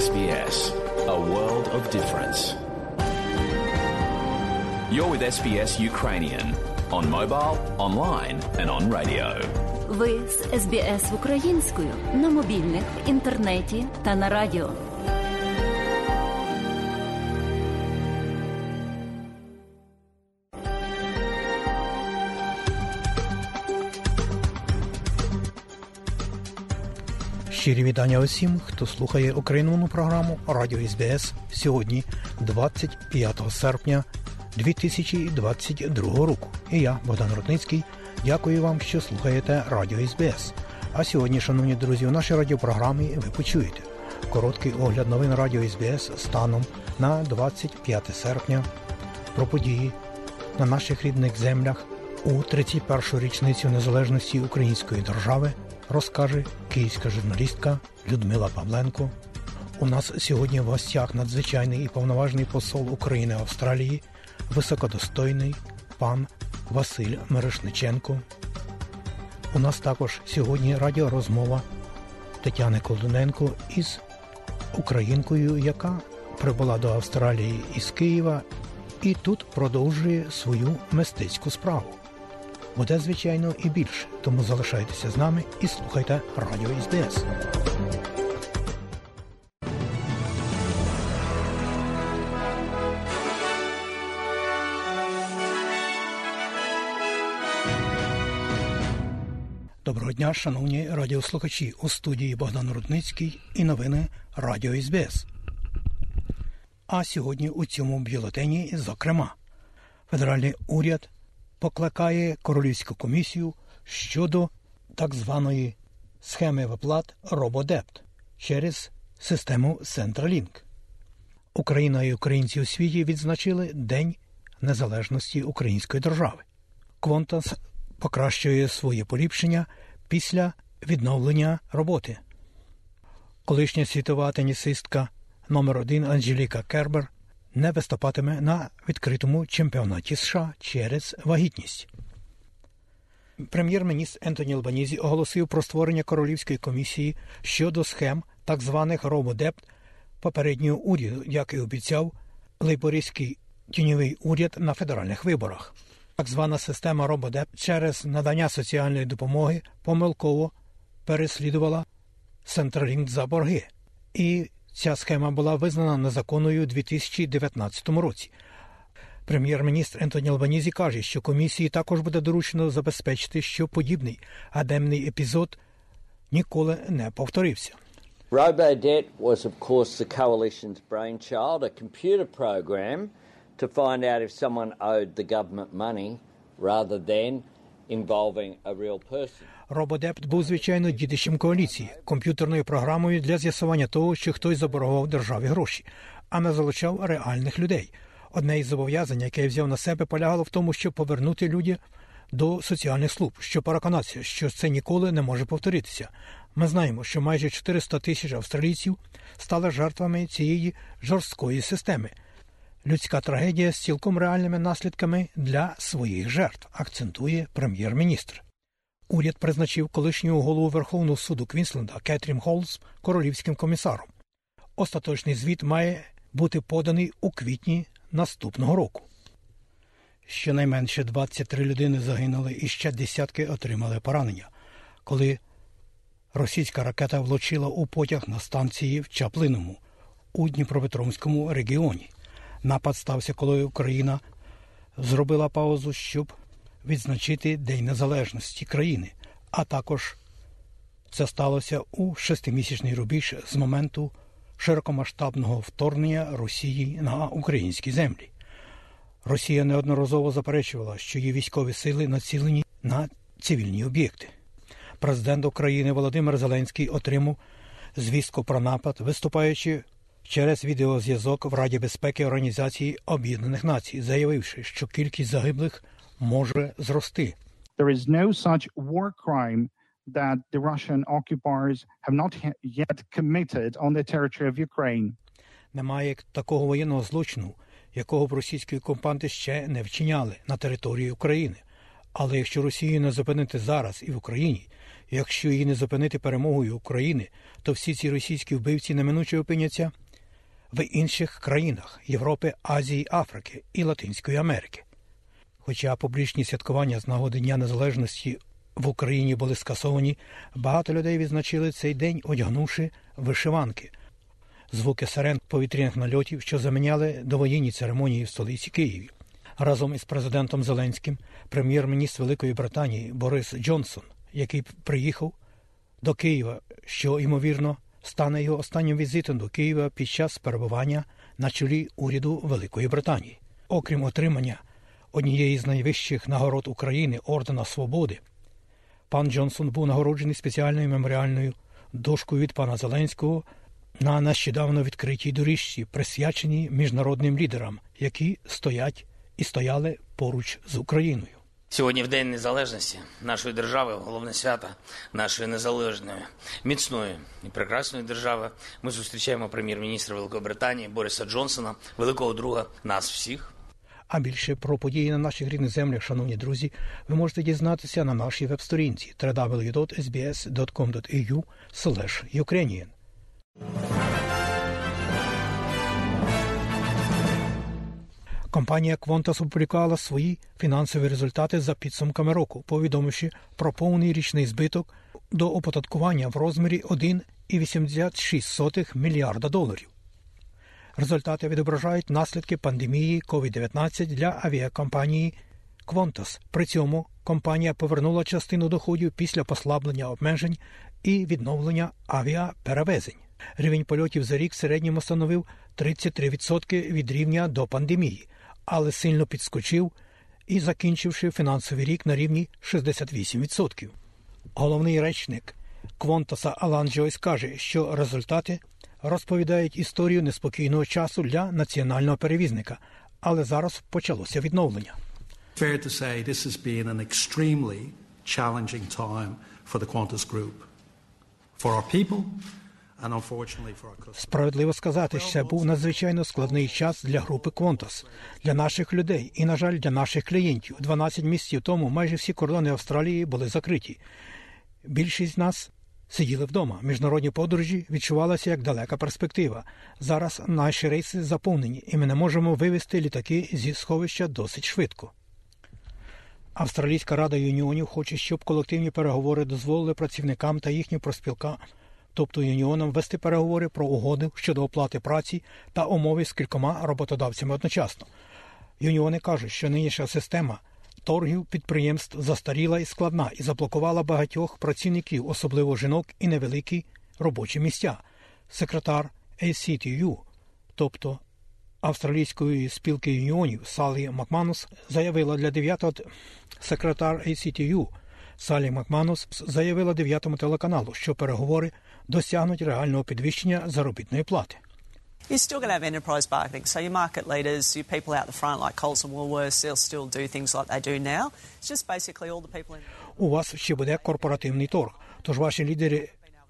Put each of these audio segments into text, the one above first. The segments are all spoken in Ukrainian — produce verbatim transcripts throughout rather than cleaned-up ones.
Ес Бі Ес. A world of difference. You're with Ес Бі Ес Ukrainian on mobile, online and on radio. Ви з Ес Бі Ес українською на мобільних, в інтернеті та на радіо. Щирі вітання усім, хто слухає українську програму Радіо Ес Бі Ес сьогодні, двадцять п'ятого серпня дві тисячі двадцять другого року. І я, Богдан Рудницький, дякую вам, що слухаєте Радіо Ес Бі Ес. А сьогодні, шановні друзі, у нашій радіопрограмі ви почуєте короткий огляд новин Радіо Ес Бі Ес станом на двадцять п'яте серпня, про події на наших рідних землях у тридцять першу річницю незалежності української держави, розкаже київська журналістка Людмила Павленко. У нас сьогодні в гостях надзвичайний і повноважний посол України в Австралії, високодостойний пан Василь Мирошниченко. У нас також сьогодні радіорозмова Тетяни Колдуненко із українкою, яка прибула до Австралії із Києва і тут продовжує свою мистецьку справу. Буде, звичайно, і більше, тому залишайтеся з нами і слухайте Радіо Ес Бі Ес. Доброго дня, шановні радіослухачі, у студії Богдан Рудницький і новини Радіо Ес Бі Ес. А сьогодні у цьому бюлетені, зокрема, федеральний уряд покликає Королівську комісію щодо так званої схеми виплат RoboDebt через систему Centrelink. Україна і українці у світі відзначили День незалежності української держави. Qantas покращує своє поліпшення після відновлення роботи. Колишня світова тенісистка номер один Анжеліка Кербер не виступатиме на відкритому чемпіонаті США через вагітність. Прем'єр-міністр Ентоні Албанізі оголосив про створення Королівської комісії щодо схем так званих RoboDebt попереднього уряду, як і обіцяв лейбористський тіньовий уряд на федеральних виборах. Так звана система RoboDebt через надання соціальної допомоги помилково переслідувала Centrelink за борги. І ця схема була визнана незаконною у дві тисячі дев'ятнадцятому році. Прем'єр-міністр Ентоні Албанізі каже, що комісії також буде доручено забезпечити, що подібний ганебний епізод ніколи не повторився. RoboDebt was, of course, the coalition's brainchild, a computer program to find out if someone owed the government money rather than involving a real person. RoboDebt був, звичайно, дітищем коаліції, комп'ютерною програмою для з'ясування того, що хтось заборгував державі гроші, а не залучав реальних людей. Одне із зобов'язань, яке я взяв на себе, полягало в тому, щоб повернути людей до соціальних служб, щоб переконатися, що це ніколи не може повторитися. Ми знаємо, що майже чотириста тисяч австралійців стали жертвами цієї жорсткої системи. Людська трагедія з цілком реальними наслідками для своїх жертв, акцентує прем'єр-міністр. Уряд призначив колишнього голову Верховного суду Квінсленда Кетрін Холмс королівським комісаром. Остаточний звіт має бути поданий у квітні наступного року. Щонайменше двадцять три людини загинули і ще десятки отримали поранення, коли російська ракета влучила у потяг на станції в Чаплиному у Дніпропетровському регіоні. Напад стався, коли Україна зробила паузу, щоб відзначити День незалежності країни, а також це сталося у шестимісячний рубіж з моменту широкомасштабного вторгнення Росії на українські землі. Росія неодноразово заперечувала, що її військові сили націлені на цивільні об'єкти. Президент України Володимир Зеленський отримав звістку про напад, виступаючи через відеозв'язок в Раді безпеки Організації Об'єднаних Націй, заявивши, що кількість загиблих може зрости. There is no such war crime that the Russian occupiers have not yet committed on the territory of Ukraine. Немає такого воєнного злочину, якого б російські окупанти ще не вчиняли на території України. Але якщо Росію не зупинити зараз і в Україні, Якщо її не зупинити перемогою України, то всі ці російські вбивці неминуче опиняться в інших країнах Європи, Азії, Африки і Латинської Америки. Хоча публічні святкування з нагоди Дня Незалежності в Україні були скасовані, багато людей відзначили цей день, одягнувши вишиванки. Звуки сирен повітряних нальотів, що заміняли довоєнні церемонії в столиці Києві. Разом із президентом Зеленським прем'єр-міністр Великої Британії Борис Джонсон, який приїхав до Києва, що, ймовірно, стане його останнім візитом до Києва під час перебування на чолі уряду Великої Британії. Окрім отримання однієї з найвищих нагород України – Ордена Свободи, пан Джонсон був нагороджений спеціальною меморіальною дошкою від пана Зеленського на нещодавно відкритій доріжці, присвяченій міжнародним лідерам, які стоять і стояли поруч з Україною. Сьогодні, в День Незалежності нашої держави, головне свято нашої незалежної, міцної і прекрасної держави, ми зустрічаємо прем'єр-міністра Великої Британії Бориса Джонсона, великого друга нас всіх. А більше про події на наших рідних землях, шановні друзі, ви можете дізнатися на нашій веб-сторінці дабл ю дабл ю дабл ю крапка ес бі ес крапка ком крапка ей ю слеш юкрейніан. Компанія Qantas опублікувала свої фінансові результати за підсумками року, повідомивши про повний річний збиток до оподаткування в розмірі один цілих вісімдесят шість сотих мільярда доларів. Результати відображають наслідки пандемії ковід дев'ятнадцять для авіакомпанії Qantas. При цьому компанія повернула частину доходів після послаблення обмежень і відновлення авіаперевезень. Рівень польотів за рік в середньому становив тридцять три відсотки від рівня до пандемії, але сильно підскочив і закінчивши фінансовий рік на рівні шістдесят вісім відсотків. Головний речник Qantas Алан Джойс каже, що результати розповідають історію неспокійного часу для національного перевізника, але зараз почалося відновлення. Fair to say this has been an extremely challenging time for the Qantas Group, for our people. Справедливо сказати, що це був надзвичайно складний час для групи Qantas, для наших людей і, на жаль, для наших клієнтів. дванадцять місяців тому майже всі кордони Австралії були закриті. Більшість з нас сиділи вдома. Міжнародні подорожі відчувалися як далека перспектива. Зараз наші рейси заповнені, і ми не можемо вивезти літаки зі сховища досить швидко. Австралійська рада юніонів хоче, щоб колективні переговори дозволили працівникам та їхнім профспілкам, тобто юніонам, вести переговори про угоди щодо оплати праці та умови з кількома роботодавцями одночасно. Юніони кажуть, що нинішня система торгів підприємств застаріла і складна і заблокувала багатьох працівників, особливо жінок, і невеликі робочі місця. Секретар ей сі ті ю, тобто Австралійської спілки юніонів Салі Макманус, заявила для дев'ятого секретар ей сі ті ю Салі Макманус заявила дев'ятому телеканалу, що переговори досягнуть реального підвищення заробітної плати. You're still going to have enterprise bargaining. So your market leaders, your people out the front like Coles and Woolworths, they'll still do things like they do now. It's just basically all the people in... У вас ще буде корпоративний торг. Тож ваші лідери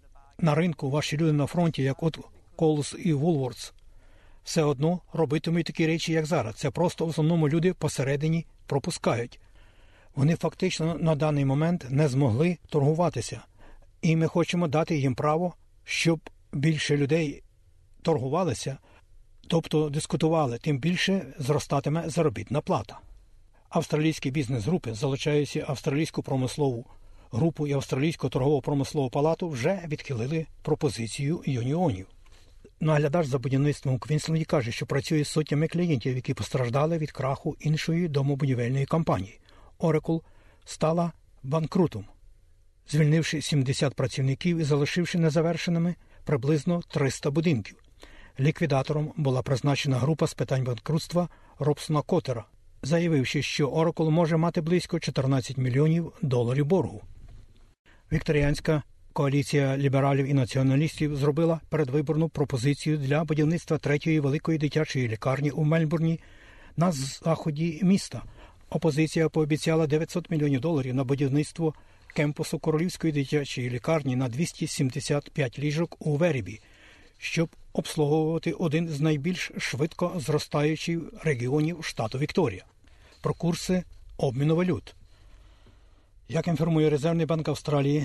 на ринку, ваші люди на фронті, як от Coles і Woolworths, все одно робитимуть такі речі, як зараз. Це просто в основному люди посередині пропускають. Вони фактично на даний момент не змогли торгуватися. І ми хочемо дати їм право, щоб більше людей торгувалися, тобто дискутували, тим більше зростатиме заробітна плата. Австралійські бізнес-групи, залучаючи Австралійську промислову групу і Австралійську торгово-промислову палату, вже відхилили пропозицію юніонів. Наглядач за будівництвом у Квінсленді каже, що працює з сотнями клієнтів, які постраждали від краху іншої домобудівельної компанії. Oracle стала банкрутом, звільнивши сімдесят працівників і залишивши незавершеними приблизно триста будинків. Ліквідатором була призначена група з питань банкрутства Робсона Котера, заявивши, що Oracle може мати близько чотирнадцять мільйонів доларів боргу. Вікторіанська коаліція лібералів і націоналістів зробила передвиборну пропозицію для будівництва третьої великої дитячої лікарні у Мельбурні на заході міста. Опозиція пообіцяла дев'ятсот мільйонів доларів на будівництво кемпусу Королівської дитячої лікарні на двісті сімдесят п'ять ліжок у Верібі, щоб обслуговувати один з найбільш швидко зростаючих регіонів штату Вікторія. Про курси обміну валют. Як інформує Резервний банк Австралії,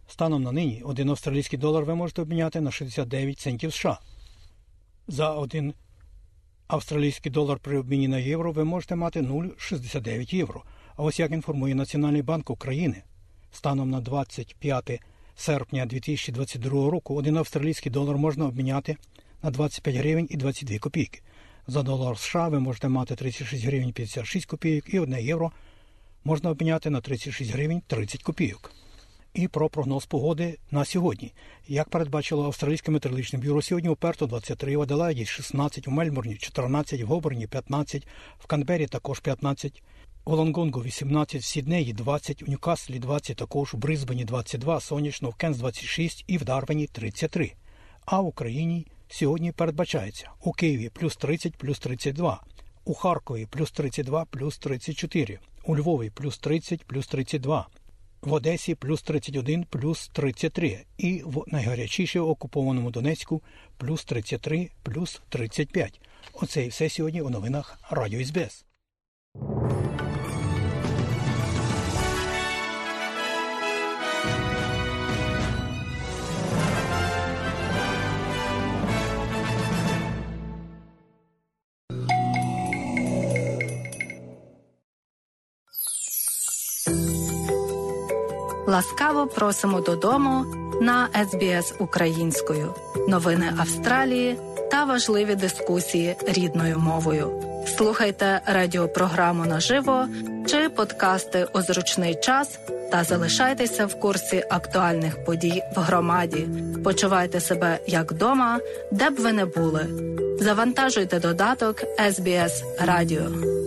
Станом на нині один австралійський долар ви можете обміняти на шістдесят дев'ять центів США. За один австралійський долар при обміні на євро ви можете мати нуль цілих шістдесят дев'ять євро. А ось як інформує Національний банк України, станом на двадцять п'яте серпня дві тисячі двадцять другого року один австралійський долар можна обміняти на двадцять п'ять гривень і двадцять дві копійки. За долар США ви можете мати тридцять шість гривень п'ятдесят шість копійок і одне євро можна обміняти на тридцять шість гривень тридцять копійок. І про прогноз погоди на сьогодні. Як передбачило Австралійське метеорологічне бюро, сьогодні у Перту двадцять три, в Аделаїді шістнадцять, у Мельбурні чотирнадцять, в Гоборні п'ятнадцять, в Канбері також п'ятнадцять, у Лонгонгу вісімнадцять, в Сіднеї двадцять, у Ньюкаслі двадцять, також у Брисбені двадцять два, сонячно, в Кенс двадцять шість і в Дарвіні тридцять три. А в Україні сьогодні передбачається у Києві плюс тридцять, плюс тридцять два, у Харкові плюс тридцять два, плюс тридцять чотири, у Львові плюс тридцять, плюс тридцять два, в Одесі плюс тридцять один, плюс тридцять три і в найгарячіше окупованому Донецьку плюс тридцять три, плюс тридцять п'ять. Оце і все сьогодні у новинах Радіо СБС. Ласкаво просимо додому на ес бі ес українською. Новини Австралії та важливі дискусії рідною мовою. Слухайте радіопрограму наживо чи подкасти у зручний час та залишайтеся в курсі актуальних подій в громаді. Почувайте себе як вдома, де б ви не були. Завантажуйте додаток ес бі ес Радіо.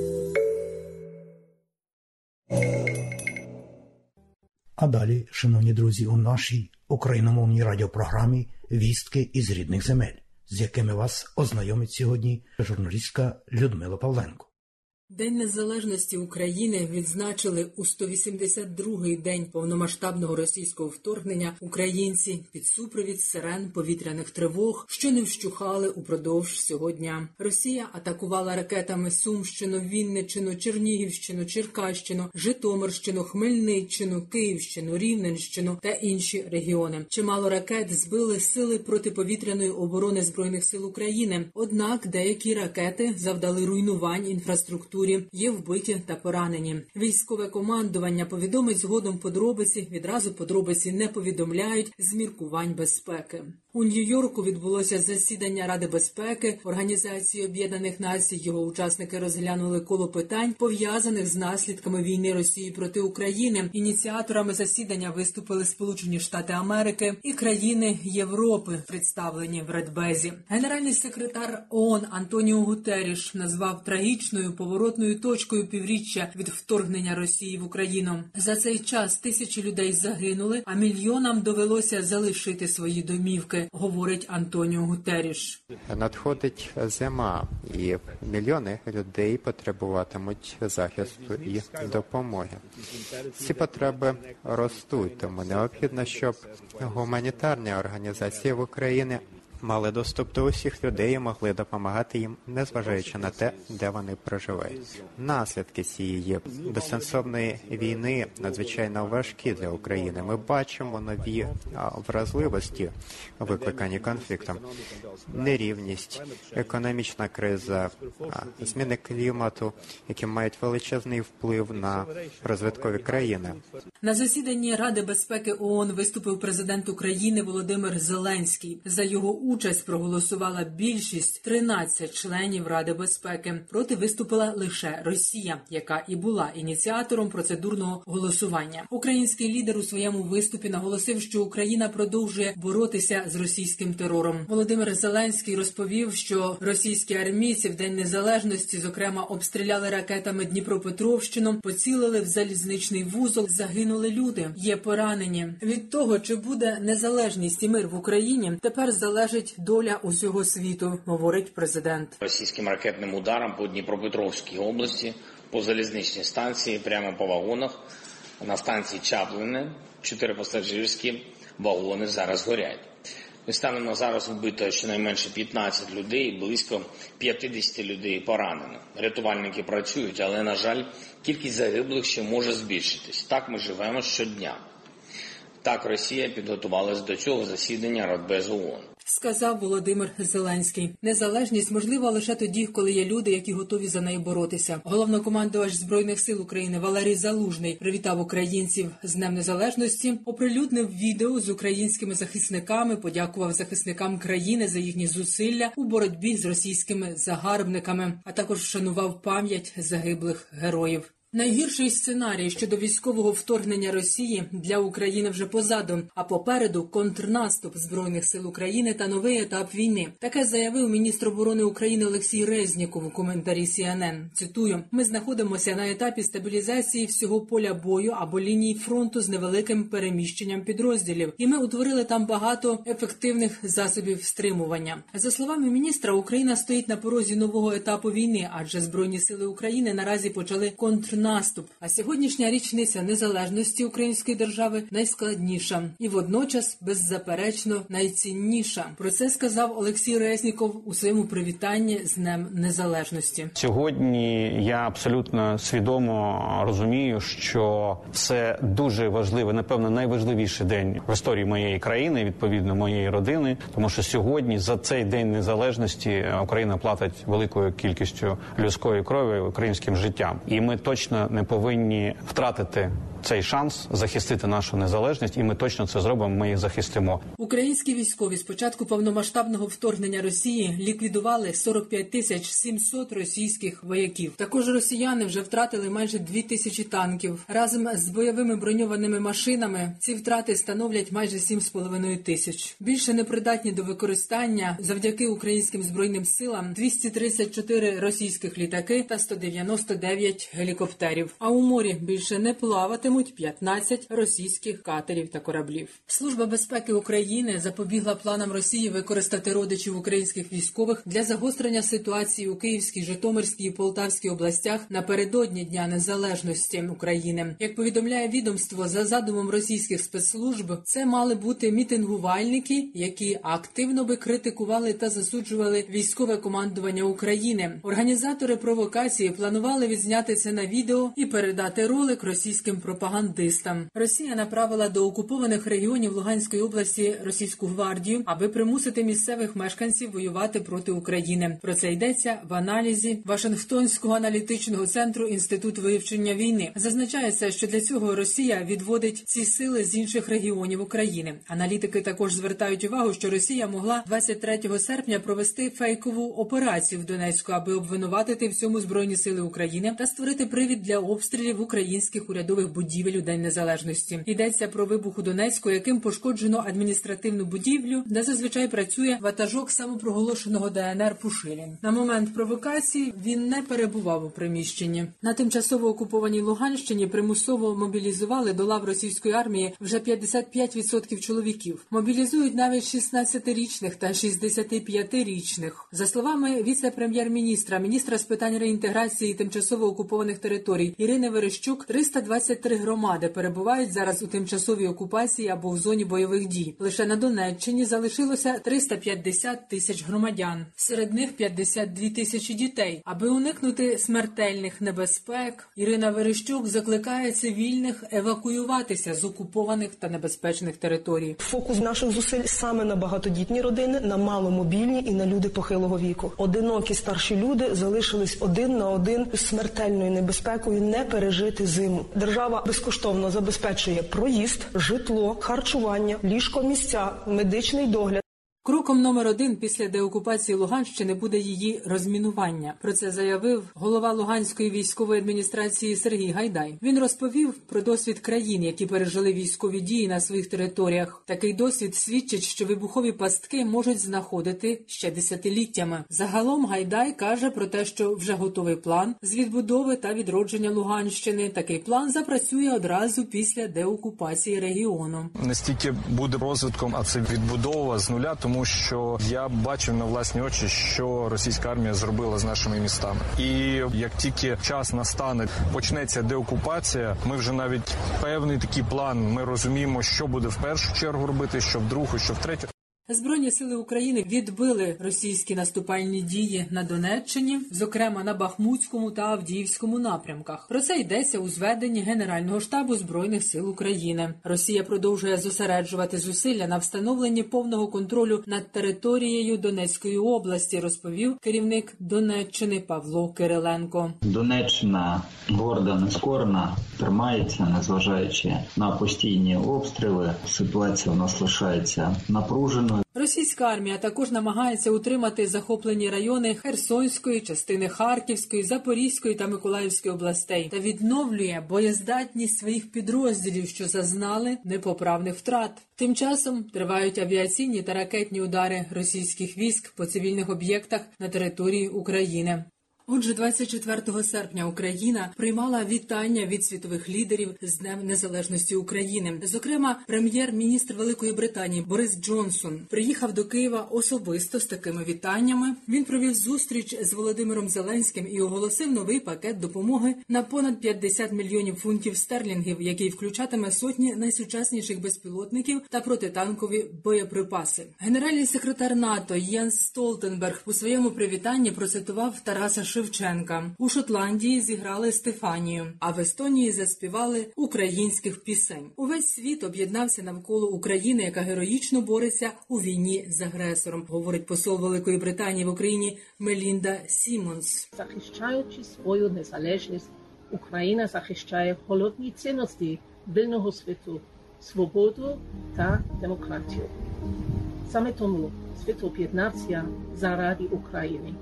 А далі, шановні друзі, у нашій україномовній радіопрограмі «Вістки із рідних земель», з якими вас ознайомить сьогодні журналістка Людмила Павленко. День незалежності України відзначили у сто вісімдесят другий день повномасштабного російського вторгнення українці під супровід сирен повітряних тривог, що не вщухали упродовж всього дня. Росія атакувала ракетами Сумщину, Вінниччину, Чернігівщину, Черкащину, Житомирщину, Хмельниччину, Київщину, Рівненщину та інші регіони. Чимало ракет збили сили протиповітряної оборони Збройних сил України. Однак деякі ракети завдали руйнувань інфраструктури. Є вбиті та поранені. Військове командування повідомить згодом подробиці, відразу подробиці не повідомляють з міркувань безпеки. У Нью-Йорку відбулося засідання Ради безпеки Організації Об'єднаних Націй. Його учасники розглянули коло питань, пов'язаних з наслідками війни Росії проти України. Ініціаторами засідання виступили Сполучені Штати Америки і країни Європи, представлені в Радбезі. Генеральний секретар ООН Антоніо Гутерріш назвав трагічною поворотною точкою півріччя від вторгнення Росії в Україну. За цей час тисячі людей загинули, а мільйонам довелося залишити свої домівки, говорить Антоніо Гутерріш. Надходить зима, і мільйони людей потребуватимуть захисту і допомоги. Ці потреби ростуть, тому необхідно, щоб гуманітарні організації в Україні мали доступ до усіх людей і могли допомагати їм, незважаючи на те, де вони проживають. Наслідки цієї безсенсовної війни надзвичайно важкі для України. Ми бачимо нові вразливості, викликані конфліктом, нерівність, економічна криза, зміни клімату, які мають величезний вплив на розвиткові країни. На засіданні Ради безпеки ООН виступив президент України Володимир Зеленський. За його участь проголосувала більшість – тринадцять членів Ради безпеки. Проти виступила лише Росія, яка і була ініціатором процедурного голосування. Український лідер у своєму виступі наголосив, що Україна продовжує боротися з російським терором. Володимир Зеленський розповів, що російські армійці в День Незалежності, зокрема, обстріляли ракетами Дніпропетровщину, поцілили в залізничний вузол, загинули люди, є поранені. Від того, чи буде незалежність і мир в Україні, тепер залежить доля усього світу, говорить президент. Російським ракетним ударом по Дніпропетровській області, по залізничній станції, прямо по вагонах, на станції Чаплине, чотири пасажирські вагони зараз горять. Станом на зараз вбито щонайменше п'ятнадцять людей, близько п'ятдесят людей поранено. Рятувальники працюють, але, на жаль, кількість загиблих ще може збільшитись. Так ми живемо щодня. Так Росія підготувалась до цього засідання Радбезу ООН. Сказав Володимир Зеленський. Незалежність можлива лише тоді, коли є люди, які готові за неї боротися. Головнокомандувач Збройних сил України Валерій Залужний привітав українців з Днем Незалежності, оприлюднив відео з українськими захисниками, подякував захисникам країни за їхні зусилля у боротьбі з російськими загарбниками, а також вшанував пам'ять загиблих героїв. Найгірший сценарій щодо військового вторгнення Росії для України вже позаду, а попереду контрнаступ Збройних сил України та новий етап війни. Таке заявив міністр оборони України Олексій Резніков у коментарі Сі Ен Ен. Цитую: «Ми знаходимося на етапі стабілізації всього поля бою або лінії фронту з невеликим переміщенням підрозділів. І ми утворили там багато ефективних засобів стримування». За словами міністра, Україна стоїть на порозі нового етапу війни, адже Збройні сили України наразі почали контрнаступ. Наступ. А сьогоднішня річниця незалежності української держави найскладніша і водночас, беззаперечно, найцінніша. Про це сказав Олексій Резніков у своєму привітанні з Днем Незалежності. Сьогодні я абсолютно свідомо розумію, що це дуже важливий, напевно, найважливіший день в історії моєї країни, відповідно, моєї родини, тому що сьогодні за цей День Незалежності Україна платить великою кількістю людської крові українським життям. І ми точно не повинні втратити цей шанс захистити нашу незалежність, і ми точно це зробимо, ми їх захистимо. Українські військові з початку повномасштабного вторгнення Росії ліквідували сорок п'ять тисяч сімсот російських вояків. Також росіяни вже втратили майже дві тисячі танків. Разом з бойовими броньованими машинами ці втрати становлять майже сім з половиною тисяч. Більше непридатні до використання завдяки українським збройним силам двісті тридцять чотири російських літаки та сто дев'яносто дев'ять гелікоптерів. А у морі більше не плаватимуть п'ятнадцять російських катерів та кораблів. Служба безпеки України запобігла планам Росії використати родичів українських військових для загострення ситуації у Київській, Житомирській і Полтавській областях напередодні Дня Незалежності України. Як повідомляє відомство, за задумом російських спецслужб, це мали бути мітингувальники, які активно би критикували та засуджували військове командування України. Організатори провокації планували відзняти це на відео і передати ролик російським пропагандистам. Росія направила до окупованих регіонів Луганської області російську гвардію, аби примусити місцевих мешканців воювати проти України. Про це йдеться в аналізі Вашингтонського аналітичного центру Інститут вивчення війни. Зазначається, що для цього Росія відводить ці сили з інших регіонів України. Аналітики також звертають увагу, що Росія могла двадцять третього серпня провести фейкову операцію в Донецьку, аби обвинуватити в цьому Збройні сили України та створити привід для обстрілів українських урядових будівель у День Незалежності. Йдеться про вибух у Донецьку, яким пошкоджено адміністративну будівлю, де зазвичай працює ватажок самопроголошеного Де Ен Ер Пушилін. На момент провокації він не перебував у приміщенні. На тимчасово окупованій Луганщині примусово мобілізували до лав російської армії вже п'ятдесят п'ять відсотків чоловіків. Мобілізують навіть шістнадцятирічних та шістдесятип'ятирічних. За словами віце-прем'єр-міністра, міністра з питань реінтеграції тимчасово окупованих територій Ірини Верещук, триста двадцять три громади перебувають зараз у тимчасовій окупації або в зоні бойових дій. Лише на Донеччині залишилося триста п'ятдесят тисяч громадян. Серед них п'ятдесят дві тисячі дітей. Аби уникнути смертельних небезпек, Ірина Верещук закликає цивільних евакуюватися з окупованих та небезпечних територій. Фокус наших зусиль саме на багатодітні родини, на маломобільні і на люди похилого віку. Одинокі старші люди залишились один на один з смертельною небезпекою не пережити зиму. Держава безкоштовно забезпечує проїзд, житло, харчування, ліжко-місця, медичний догляд. Кроком номер один після деокупації Луганщини буде її розмінування. Про це заявив голова Луганської військової адміністрації Сергій Гайдай. Він розповів про досвід країн, які пережили військові дії на своїх територіях. Такий досвід свідчить, що вибухові пастки можуть знаходити ще десятиліттями. Загалом Гайдай каже про те, що вже готовий план з відбудови та відродження Луганщини. Такий план запрацює одразу після деокупації регіону. Настільки буде розвитком, а це відбудова з нуля, тому Тому що я бачив на власні очі, що російська армія зробила з нашими містами. І як тільки час настане, почнеться деокупація, ми вже навіть певний такий план, ми розуміємо, що буде в першу чергу робити, що в другу, що в третю. Збройні сили України відбили російські наступальні дії на Донеччині, зокрема на Бахмутському та Авдіївському напрямках. Про це йдеться у зведенні Генерального штабу Збройних сил України. Росія продовжує зосереджувати зусилля на встановленні повного контролю над територією Донецької області, розповів керівник Донеччини Павло Кириленко. Донеччина горда, нескорна, тримається, незважаючи на постійні обстріли. Ситуація у нас лишається напруженою. Російська армія також намагається утримати захоплені райони Херсонської, частини Харківської, Запорізької та Миколаївської областей та відновлює боєздатність своїх підрозділів, що зазнали непоправних втрат. Тим часом тривають авіаційні та ракетні удари російських військ по цивільних об'єктах на території України. Отже, двадцять четвертого серпня Україна приймала вітання від світових лідерів з Днем Незалежності України. Зокрема, прем'єр-міністр Великої Британії Борис Джонсон приїхав до Києва особисто з такими вітаннями. Він провів зустріч з Володимиром Зеленським і оголосив новий пакет допомоги на понад п'ятдесят мільйонів фунтів стерлінгів, який включатиме сотні найсучасніших безпілотників та протитанкові боєприпаси. Генеральний секретар НАТО Єнс Столтенберг у своєму привітанні процитував Тараса Шевченка. У Шотландії зіграли Стефанію, а в Естонії заспівали українських пісень. Увесь світ об'єднався навколо України, яка героїчно бореться у війні з агресором, говорить посол Великої Британії в Україні Мелінда Сімонс. Захищаючи свою незалежність, Україна захищає головні цінності вільного світу – свободу та демократію. Саме тому світ об'єднався заради України.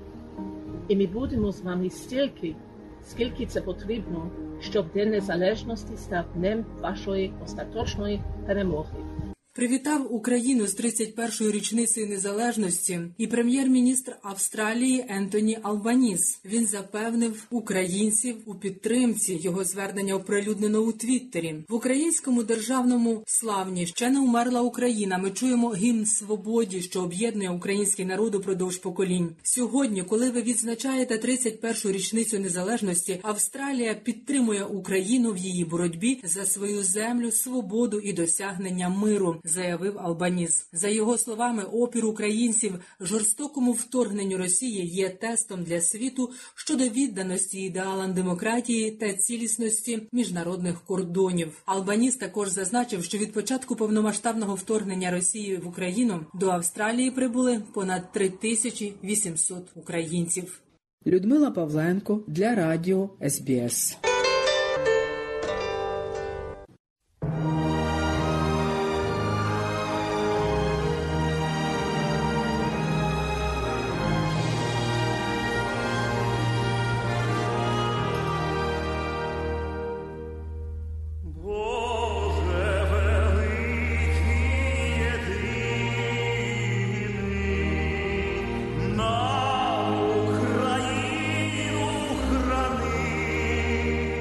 І ми будемо з вами стільки, скільки це потрібно, щоб День Незалежності став днем вашої остаточної перемоги. Привітав Україну з тридцять першою річницею незалежності і прем'єр-міністр Австралії Ентоні Албаніс. Він запевнив українців у підтримці. Його звернення оприлюднено у Твіттері. В українському державному славні «Ще не умерла Україна» ми чуємо гімн свободі, що об'єднує український народ упродовж поколінь. Сьогодні, коли ви відзначаєте тридцять першу річницю незалежності, Австралія підтримує Україну в її боротьбі за свою землю, свободу і досягнення миру, заявив Албаніс. За його словами, опір українців жорстокому вторгненню Росії є тестом для світу щодо відданості ідеалам демократії та цілісності міжнародних кордонів. Албаніс також зазначив, що від початку повномасштабного вторгнення Росії в Україну до Австралії прибули понад три тисячі вісімсот українців. Людмила Павленко для радіо ес бі ес. На Україну храни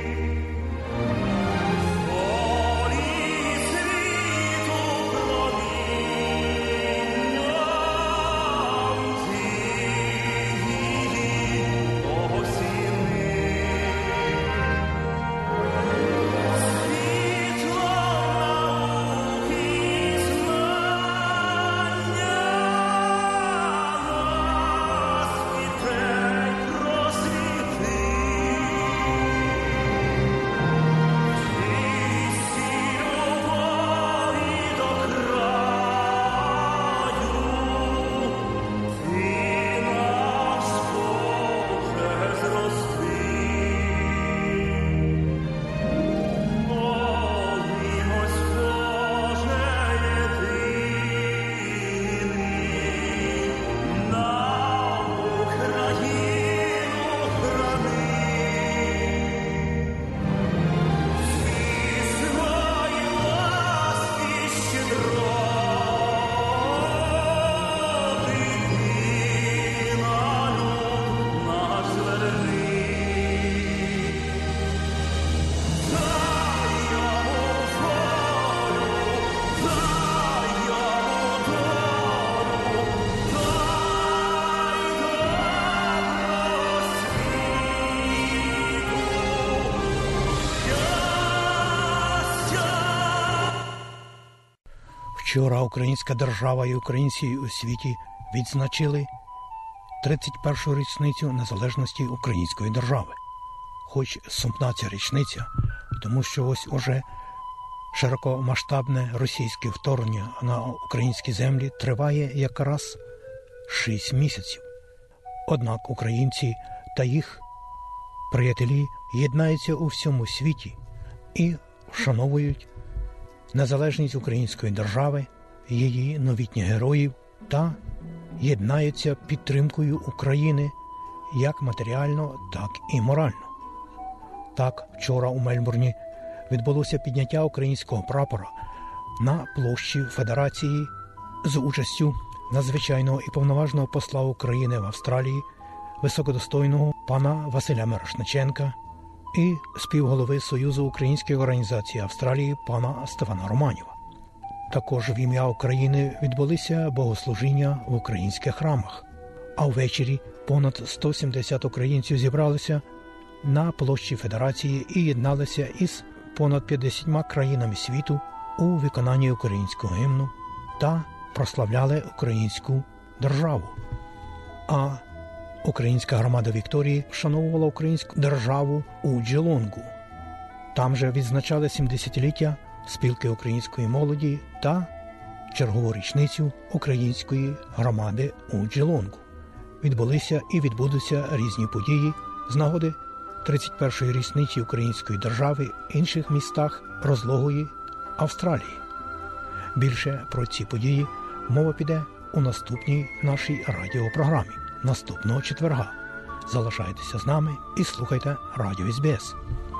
Вчора українська держава і українці у світі відзначили тридцять першу річницю незалежності української держави. Хоч сумна ця річниця, тому що ось уже широкомасштабне російське вторгнення на українські землі триває якраз шість місяців. Однак українці та їх приятелі єднаються у всьому світі і вшановують незалежність української держави, її новітніх героїв та єднаються підтримкою України як матеріально, так і морально. Так, вчора у Мельбурні відбулося підняття українського прапора на площі Федерації з участю надзвичайного і повноважного посла України в Австралії, високодостойного пана Василя Мирошниченка і співголови Союзу українських організацій Австралії пана Стефана Романєва. Також в ім'я України відбулися богослужіння в українських храмах, а ввечері понад сто сімдесят українців зібралися на площі Федерації і єдналися із понад п'ятдесятьма країнами світу у виконанні українського гімну та прославляли українську державу. А українська громада Вікторії вшановувала українську державу у Джелонгу. Там же відзначали сімдесятиліття спілки української молоді та чергову річницю української громади у Джелонгу. Відбулися і відбудуться різні події з нагоди тридцять першої річниці української держави в інших містах розлогої Австралії. Більше про ці події мова піде у наступній нашій радіопрограмі наступного четверга. Залишайтеся з нами і слухайте Радіо ес бі ес.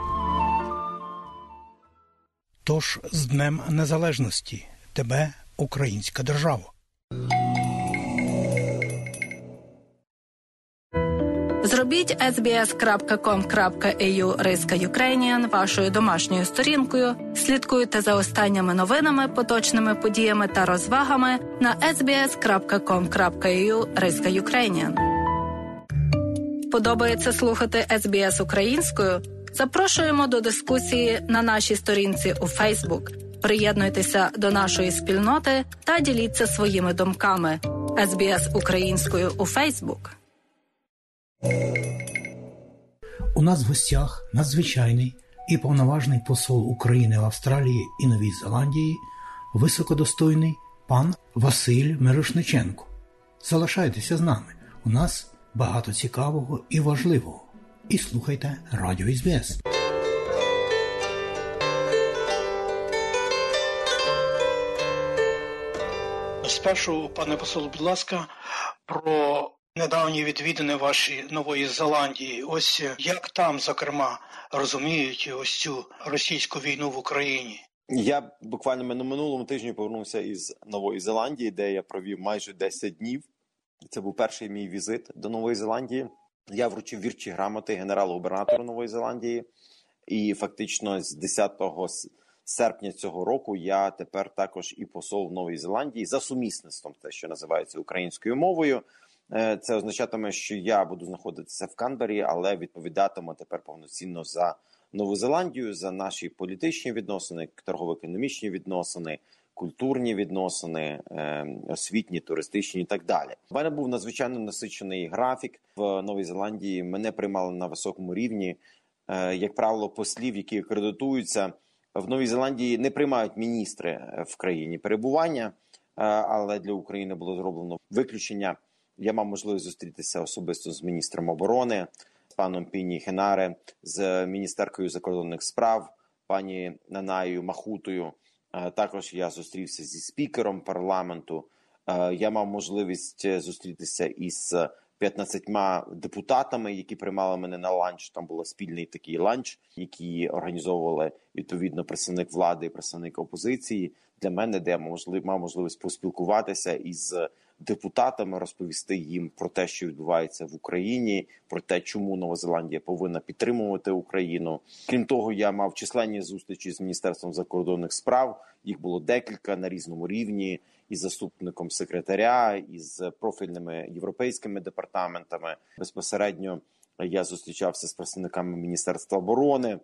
Тож з Днем Незалежності тебе, українська держава. Зробіть ес бі ес крапка ком крапка ей ю риска Ukrainian вашою домашньою сторінкою. Слідкуйте за останніми новинами, поточними подіями та розвагами на ес бі ес крапка ком крапка ей ю риска Ukrainian. Подобається слухати ес бі ес українською? Запрошуємо до дискусії на нашій сторінці у Facebook. Приєднуйтеся до нашої спільноти та діліться своїми думками. ес бі ес українською у Facebook. У нас в гостях надзвичайний і повноважний посол України в Австралії і Новій Зеландії, високодостойний пан Василь Мирошниченко. Залишайтеся з нами. У нас багато цікавого і важливого. І слухайте Радіо ес бі ес. Спершу, пане посол, будь ласка, про недавні відвідини ваші Нової Зеландії. Ось як там, зокрема, розуміють ось цю російську війну в Україні? Я буквально на минулому тижні повернувся із Нової Зеландії, де я провів майже десять днів. Це був перший мій візит до Нової Зеландії. Я вручив вірчі грамоти генералу-губернатору Нової Зеландії. І фактично з десятого серпня цього року я тепер також і посол в Новій Зеландії за сумісництвом, те, що називається українською мовою. Це означатиме, що я буду знаходитися в Канбері, але відповідатиму тепер повноцінно за Нову Зеландію, за наші політичні відносини, торгово-економічні відносини, культурні відносини, освітні, туристичні і так далі. У мене був надзвичайно насичений графік в Новій Зеландії. Мене приймали на високому рівні. Як правило, послів, які акредитуються, в Новій Зеландії не приймають міністри в країні перебування, але для України було зроблено виключення. Я мав можливість зустрітися особисто з міністром оборони, з паном Піні Хенаре, з міністеркою закордонних справ, пані Нанаєю Махутою. Також я зустрівся зі спікером парламенту. Я мав можливість зустрітися із п'ятнадцятьма депутатами, які приймали мене на ланч. Там був спільний такий ланч, який організовували відповідно представник влади і представник опозиції. Для мене, де я мав можливість поспілкуватися із депутатами, розповісти їм про те, що відбувається в Україні, про те, чому Нова Зеландія повинна підтримувати Україну. Крім того, я мав численні зустрічі з Міністерством закордонних справ. Їх було декілька на різному рівні, із заступником секретаря, із профільними європейськими департаментами. Безпосередньо я зустрічався з представниками Міністерства оборони.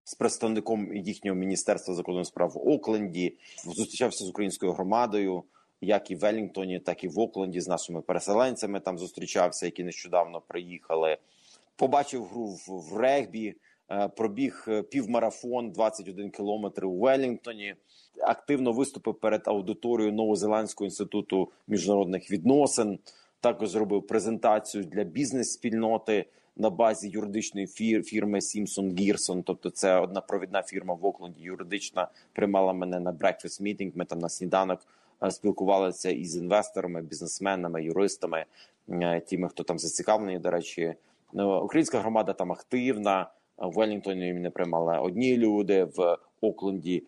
з представником їхнього Міністерства закордонних справ в Окленді, зустрічався з українською громадою, як і в Велінгтоні, так і в Окленді, з нашими переселенцями там зустрічався, які нещодавно приїхали. Побачив гру в, в регбі, пробіг півмарафон, двадцять один кілометр у Велінгтоні, активно виступив перед аудиторією Новозеландського інституту міжнародних відносин, також зробив презентацію для бізнес-спільноти на базі юридичної фір, фірми Сімпсон Гірсон, тобто це одна провідна фірма в Окленді, юридична, приймала мене на breakfast meeting, ми там на сніданок спілкувалися із інвесторами, бізнесменами, юристами, тими, хто там зацікавлені, до речі. Українська громада там активна, в Велінгтоні мене приймали одні люди, в Окленді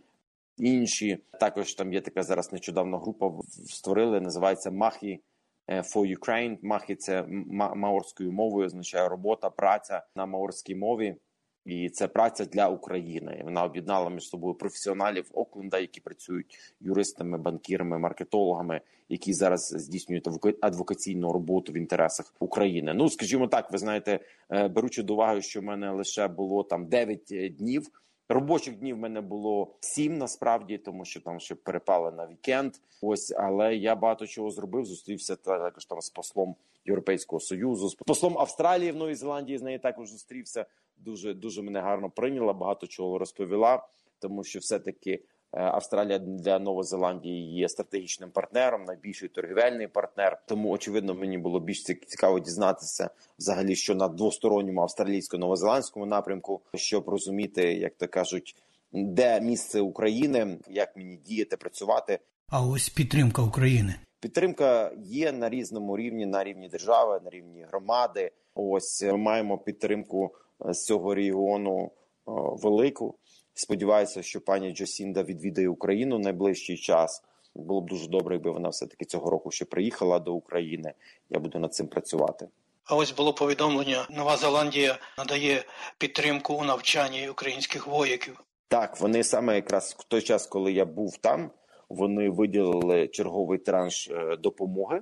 інші. Також там є така зараз нещодавно група, створили, називається Махі for Ukraine. Махі – це маорською мовою, означає робота, праця на маорській мові. І це праця для України. Вона об'єднала між собою професіоналів Окленда, які працюють юристами, банкірами, маркетологами, які зараз здійснюють адвокаційну роботу в інтересах України. Ну, скажімо так, ви знаєте, беручи до уваги, що в мене лише було там дев'ять днів, робочих днів в мене було сім насправді, тому що там ще перепали на вікенд. Ось, але я багато чого зробив, зустрівся також там з послом Європейського Союзу, з послом Австралії в Новій Зеландії, з нею також зустрівся. Дуже, дуже мене гарно прийняла, багато чого розповіла, тому що все-таки Австралія для Нової Зеландії є стратегічним партнером, найбільший торгівельний партнер. Тому, очевидно, мені було більш цікаво дізнатися взагалі, що на двосторонньому австралійсько-новозеландському напрямку, щоб розуміти, як то кажуть, де місце України, як мені діяти, працювати. А ось підтримка України. Підтримка є на різному рівні, на рівні держави, на рівні громади. Ось ми маємо підтримку з цього регіону о, велику. Сподіваюся, що пані Джасінда відвідає Україну в найближчий час. Було б дуже добре, якби вона все-таки цього року ще приїхала до України. Я буду над цим працювати. А ось було повідомлення, Нова Зеландія надає підтримку у навчанні українських вояків. Так, вони саме якраз в той час, коли я був там, вони виділили черговий транш допомоги,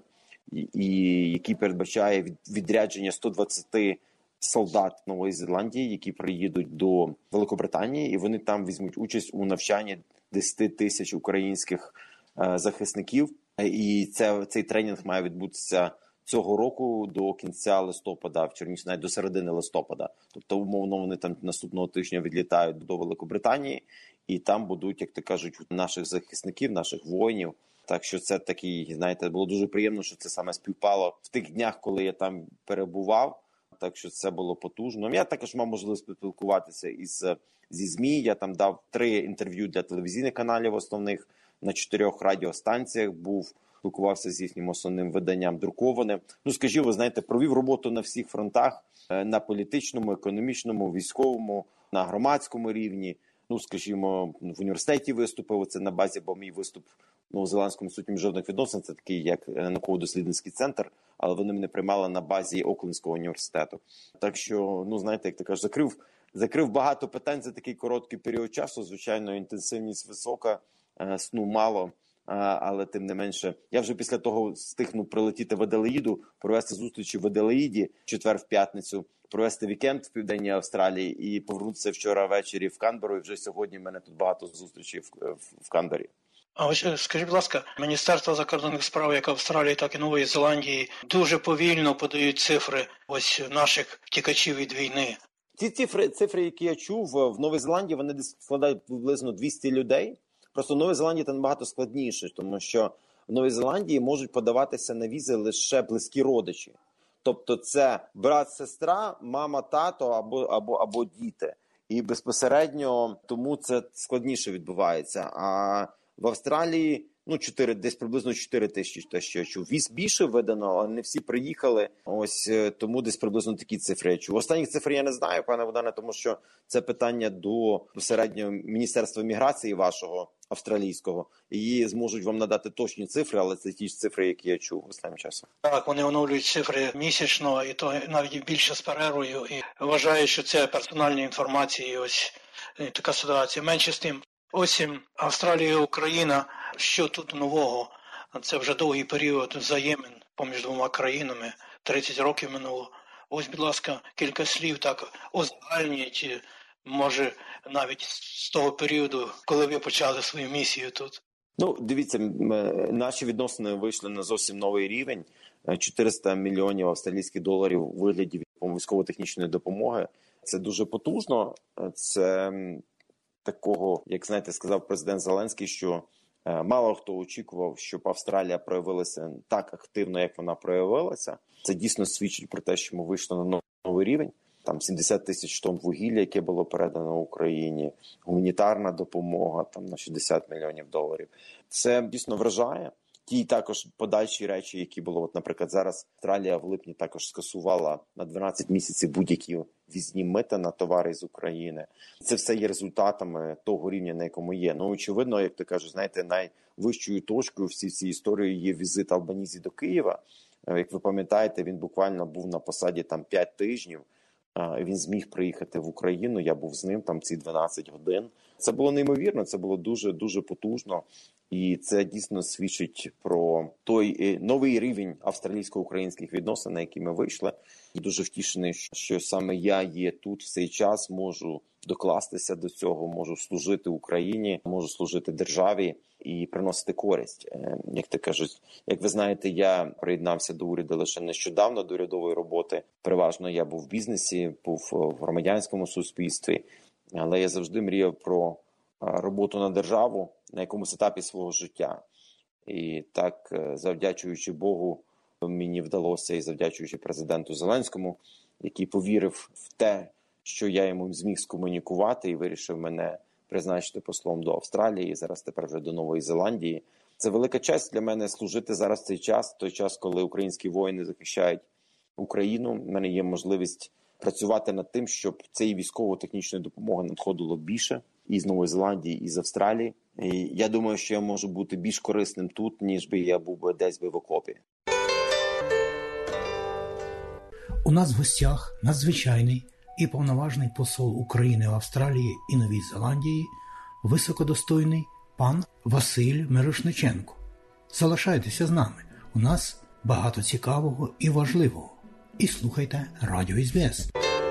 і який передбачає відрядження сто двадцять солдат Нової Зеландії, які приїдуть до Великобританії, і вони там візьмуть участь у навчанні десять тисяч українських е, захисників. І це, цей тренінг має відбутися цього року до кінця листопада, в Чернігівській, навіть до середини листопада. Тобто, умовно, вони там наступного тижня відлітають до Великобританії, і там будуть, як то кажуть, наших захисників, наших воїнів. Так що це такий, знаєте, було дуже приємно, що це саме співпало в тих днях, коли я там перебував. Так що це було потужно. Я також мав можливість спілкуватися із зі ЗМІ. Я там дав три інтерв'ю для телевізійних каналів основних, на чотирьох радіостанціях був, спілкувався з їхнім основним виданням друкованим. Ну, скажімо, ви знаєте, провів роботу на всіх фронтах, на політичному, економічному, військовому, на громадському рівні. Ну, скажімо, в університеті виступив, це на базі, бо мій виступ в Новозеландському інституті міжнародних відносин, це такий, як науково-дослідницький центр, але вони мене приймали на базі Оклендського університету. Так що, ну, знаєте, як ти кажеш, закрив, закрив багато питань за такий короткий період часу. Звичайно, інтенсивність висока, сну мало, але тим не менше. Я вже після того встигну прилетіти в Аделаїду, провести зустрічі в Аделаїді, четвер в п'ятницю, провести вікенд в Південній Австралії і повернутися вчора ввечері в Канберу. І вже сьогодні в мене тут багато зустрічей в, в, в Канбері. А ось скажіть, будь ласка, Міністерство закордонних справ як Австралії, так і Нової Зеландії дуже повільно подають цифри ось наших втікачів від війни. Ці цифри, цифри, які я чув, в Новій Зеландії, вони десь складають приблизно двісті людей. Просто в Новій Зеландії це набагато складніше, тому що в Новій Зеландії можуть подаватися на візи лише близькі родичі. Тобто це брат, сестра, мама, тато або, або, або діти. І безпосередньо тому це складніше відбувається. А в Австралії, ну, чотири, десь приблизно чотири тисячі, те, що я чув. Віз більше видано, але не всі приїхали. Ось тому десь приблизно такі цифри я чув. Останніх цифр я не знаю, пане Богдане, тому що це питання до безпосередньо Міністерства міграції вашого австралійського. І її зможуть вам надати точні цифри, але це ті ж цифри, які я чув останнім часом. Так, вони оновлюють цифри місячно, і то навіть більше з перервою. І вважаю, що це персональні інформації. Ось така ситуація. Менше з тим. Ось Австралія і Україна. Що тут нового? Це вже довгий період взаємин поміж двома країнами. тридцять років минуло. Ось, будь ласка, кілька слів так озагальнюють може навіть з того періоду, коли ви почали свою місію тут? Ну, дивіться, наші відносини вийшли на зовсім новий рівень. чотириста мільйонів австралійських доларів у вигляді військово-технічної допомоги. Це дуже потужно. Це такого, як знаєте, сказав президент Зеленський, що мало хто очікував, щоб Австралія проявилася так активно, як вона проявилася. Це дійсно свідчить про те, що ми вийшли на новий рівень. Там сімдесят тисяч тонн вугілля, яке було передано Україні, гуманітарна допомога там на шістдесят мільйонів доларів. Це дійсно вражає. Ті також подальші речі, які було, от, наприклад, зараз Австралія в липні також скасувала на дванадцять місяців будь-які ввізні мита на товари з України. Це все є результатами того рівня, на якому є. Ну, очевидно, як ти кажеш, знаєте, найвищою точкою всій цій історії є візит Албанізі до Києва. Як ви пам'ятаєте, він буквально був на посаді там п'ять тижнів. Він зміг приїхати в Україну, я був з ним там ці дванадцять годин. Це було неймовірно, це було дуже-дуже потужно. І це дійсно свідчить про той новий рівень австралійсько-українських відносин, на який ми вийшли. І дуже втішений, що саме я є тут в цей час, можу докластися до цього, можу служити Україні, можу служити державі і приносити користь. Як ти кажуть, як ви знаєте, я приєднався до уряду лише нещодавно, до урядової роботи. Переважно я був в бізнесі, був в громадянському суспільстві, але я завжди мріяв про роботу на державу на якомусь етапі свого життя. І так, завдячуючи Богу, мені вдалося, і завдячуючи президенту Зеленському, який повірив в те, що я йому зміг скомунікувати і вирішив мене призначити послом до Австралії, і зараз тепер вже до Нової Зеландії. Це велика честь для мене служити зараз в цей час, той час, коли українські воїни захищають Україну. У мене є можливість працювати над тим, щоб цієї військово-технічної допомоги надходило більше і з Нової Зеландії, і з Австралії. І я думаю, що я можу бути більш корисним тут, ніж би я був би десь би в окопі. У нас в гостях надзвичайний і повноважний посол України в Австралії і Новій Зеландії, високодостойний пан Василь Мирошниченко. Залишайтеся з нами. У нас багато цікавого і важливого. І слухайте Радіо ес бі ес.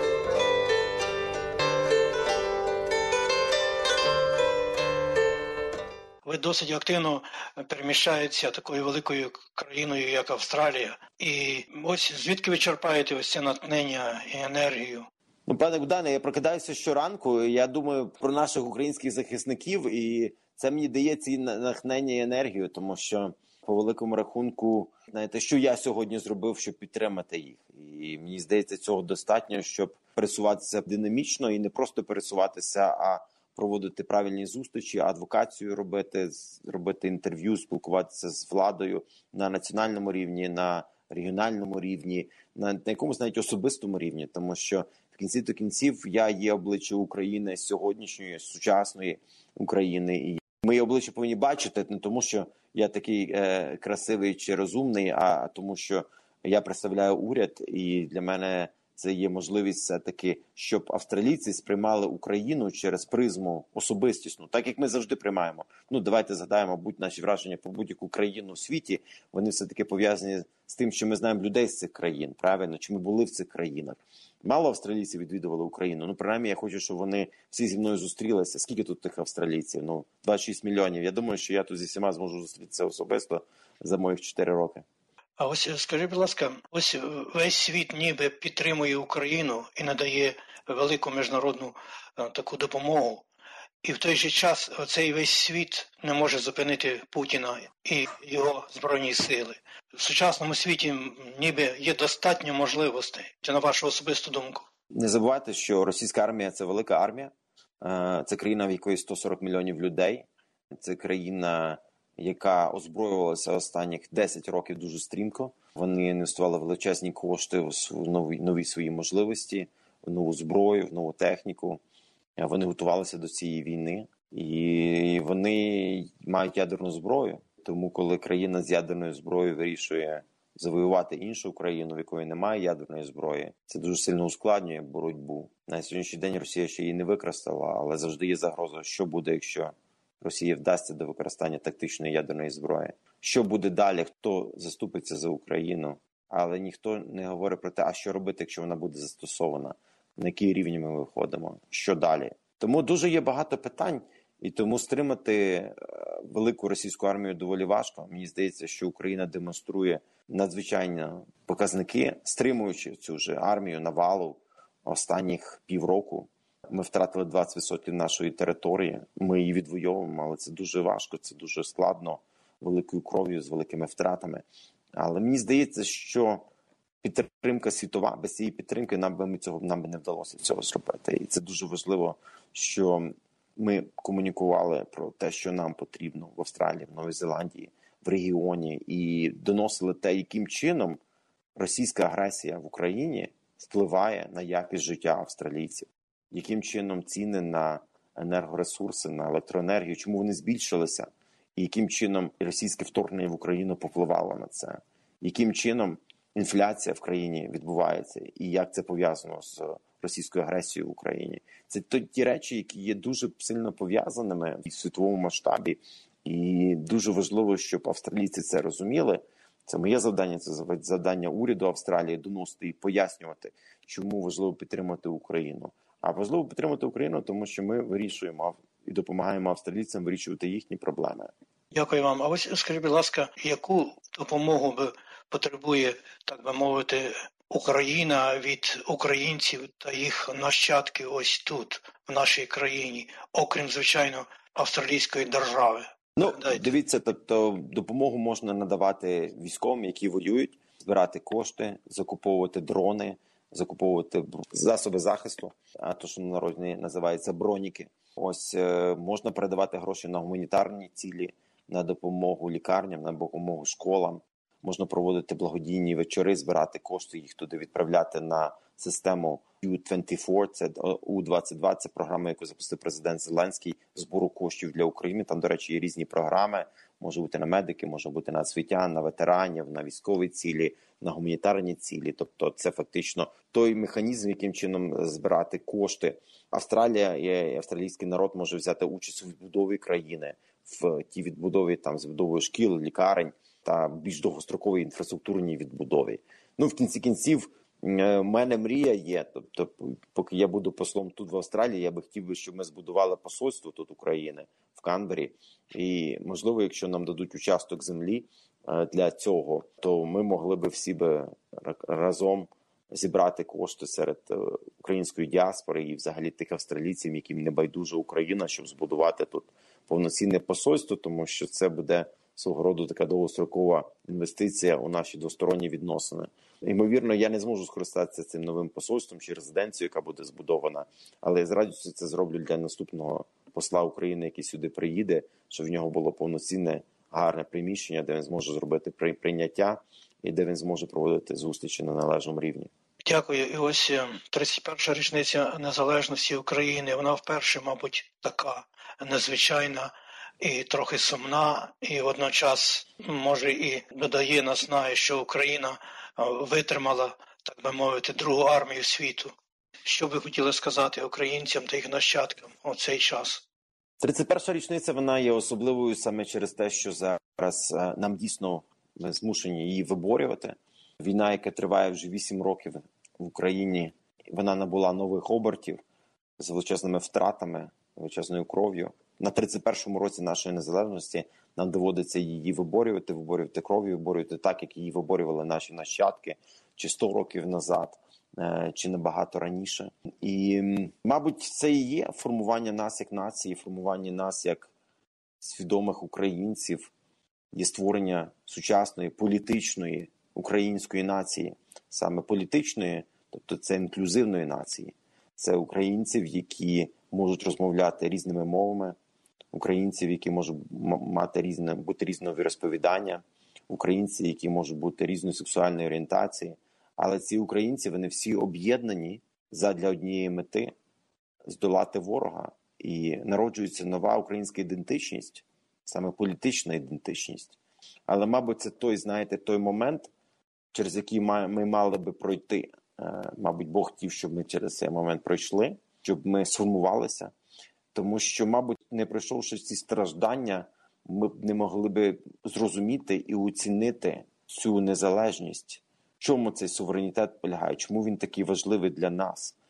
Ви досить активно переміщаєтеся такою великою країною, як Австралія. І ось звідки ви черпаєте ось це натхнення і енергію? Ну, пане Богдане, я прокидаюся щоранку, я думаю про наших українських захисників, і це мені дає ці натхнення і енергію, тому що по великому рахунку, знаєте, що я сьогодні зробив, щоб підтримати їх. І мені здається, цього достатньо, щоб пересуватися динамічно і не просто пересуватися, а проводити правильні зустрічі, адвокацію робити, робити інтерв'ю, спілкуватися з владою на національному рівні, на регіональному рівні, на, на якомусь навіть особистому рівні, тому що в кінці до кінців я є обличчя України сьогоднішньої, сучасної України, і мої обличчя повинні бачити не тому, що я такий е, красивий чи розумний, а тому, що я представляю уряд, і для мене це є можливість все-таки, щоб австралійці сприймали Україну через призму особистісну, так як ми завжди приймаємо. Ну, давайте згадаємо, будь наші враження про будь-яку країну у світі, вони все-таки пов'язані з тим, що ми знаємо людей з цих країн, правильно, чи ми були в цих країнах. Мало австралійців відвідували Україну. Ну, принаймні, я хочу, щоб вони всі зі мною зустрілися. Скільки тут тих австралійців? Ну, двадцять шість мільйонів. Я думаю, що я тут зі всіма зможу зустрітися особисто за моїх чотири роки. А ось скажи, будь ласка, ось весь світ ніби підтримує Україну і надає велику міжнародну таку допомогу. І в той же час цей весь світ не може зупинити Путіна і його збройні сили. В сучасному світі ніби є достатньо можливостей. Чи на вашу особисту думку? Не забувайте, що російська армія – це велика армія. Це країна, в якої сто сорок мільйонів людей. Це країна, яка озброювалася останніх десять років дуже стрімко. Вони інвестували величезні кошти в нові, нові свої можливості, в нову зброю, в нову техніку. Вони готувалися до цієї війни, і вони мають ядерну зброю. Тому коли країна з ядерною зброєю вирішує завоювати іншу країну, в якої немає ядерної зброї, це дуже сильно ускладнює боротьбу. На сьогоднішній день Росія ще її не використала, але завжди є загроза, що буде, якщо Росії вдасться до використання тактичної ядерної зброї. Що буде далі, хто заступиться за Україну, але ніхто не говорить про те, а що робити, якщо вона буде застосована. на який рівень ми виходимо, що далі. Тому дуже є багато питань, і тому стримати велику російську армію доволі важко. Мені здається, що Україна демонструє надзвичайні показники, стримуючи цю ж армію навалу останніх півроку. Ми втратили двадцять відсотків нашої території, ми її відвоюємо, але це дуже важко, це дуже складно, великою кров'ю, з великими втратами. Але мені здається, що підтримка світова, без цієї підтримки нам би, цього, нам би не вдалося цього зробити. І це дуже важливо, що ми комунікували про те, що нам потрібно в Австралії, в Новій Зеландії, в регіоні, і доносили те, яким чином російська агресія в Україні впливає на якість життя австралійців, яким чином ціни на енергоресурси, на електроенергію, чому вони збільшилися, і яким чином російське вторгнення в Україну попливало на це, яким чином інфляція в країні відбувається, і як це пов'язано з російською агресією в Україні. Це ті речі, які є дуже сильно пов'язаними в світовому масштабі, і дуже важливо, щоб австралійці це розуміли. Це моє завдання, це завдання уряду Австралії доносити і пояснювати, чому важливо підтримати Україну. А важливо підтримати Україну, тому що ми вирішуємо і допомагаємо австралійцям вирішувати їхні проблеми. Дякую вам. А ось скажіть, будь ласка, яку допомогу би потребує, так би мовити, Україна від українців та їх нащадків ось тут, в нашій країні, окрім, звичайно, австралійської держави? Ну, дивіться, тобто допомогу можна надавати військовим, які воюють, збирати кошти, закуповувати дрони, закуповувати засоби захисту, а то, що на народні називається броніки. Ось е, можна передавати гроші на гуманітарні цілі, на допомогу лікарням, на допомогу школам. Можна проводити благодійні вечори, збирати кошти, їх туди відправляти на систему ю двадцять чотири, це у двадцять два, це програма, яку запустив президент Зеленський, збору коштів для України. Там, до речі, є різні програми, може бути на медики, може бути на освітян, на ветеранів, на військові цілі, на гуманітарні цілі. Тобто це фактично той механізм, яким чином збирати кошти. Австралія і австралійський народ може взяти участь у відбудові країни, в тій відбудові, там, з відбудовою шкіл, лікарень та більш довгостроковій інфраструктурній відбудові. Ну, в кінці кінців, в мене мрія є, тобто, поки я буду послом тут в Австралії, я би хотів би, щоб ми збудували посольство тут України, в Канбері. І, можливо, якщо нам дадуть участок землі для цього, то ми могли би всі би разом зібрати кошти серед української діаспори і взагалі тих австралійців, яким не байдужа Україна, щоб збудувати тут повноцінне посольство, тому що це буде свого роду така довгострокова інвестиція у наші двосторонні відносини. Ймовірно, я не зможу скористатися цим новим посольством чи резиденцією, яка буде збудована, але я з радістю це зроблю для наступного посла України, який сюди приїде, щоб в нього було повноцінне, гарне приміщення, де він зможе зробити прийняття і де він зможе проводити зустрічі на належному рівні. Дякую. І ось тридцять перша річниця незалежності України, вона вперше, мабуть, така незвичайна і трохи сумна, і водночас, може, і додає наснає, що Україна витримала, так би мовити, другу армію світу. Що ви хотіли сказати українцям та їх нащадкам у цей час? тридцять перша річниця, вона є особливою саме через те, що зараз нам дійсно ми змушені її виборювати. Війна, яка триває вже вісім років в Україні, вона набула нових обертів з величезними втратами, величезною кров'ю. На тридцять першому році нашої незалежності нам доводиться її виборювати, виборювати кров'ю, виборювати так, як її виборювали наші нащадки, чи сто років назад, чи набагато раніше. І, мабуть, це і є формування нас як нації, формування нас як свідомих українців, є створення сучасної політичної української нації, саме політичної, тобто це інклюзивної нації. Це українців, які можуть розмовляти різними мовами, українців, які можуть мати різне, бути різного віросповідання, українці, які можуть бути різної сексуальної орієнтації. Але ці українці, вони всі об'єднані задля однієї мети – здолати ворога. І народжується нова українська ідентичність, саме політична ідентичність. Але, мабуть, це той, знаєте, той момент, через який ми мали би пройти. Мабуть, Бог хотів, щоб ми через цей момент пройшли, щоб ми сформувалися. Тому що, мабуть, не пройшовши ці страждання, ми б не могли би зрозуміти і оцінити цю незалежність. В чому цей суверенітет полягає? Чому він такий важливий для нас?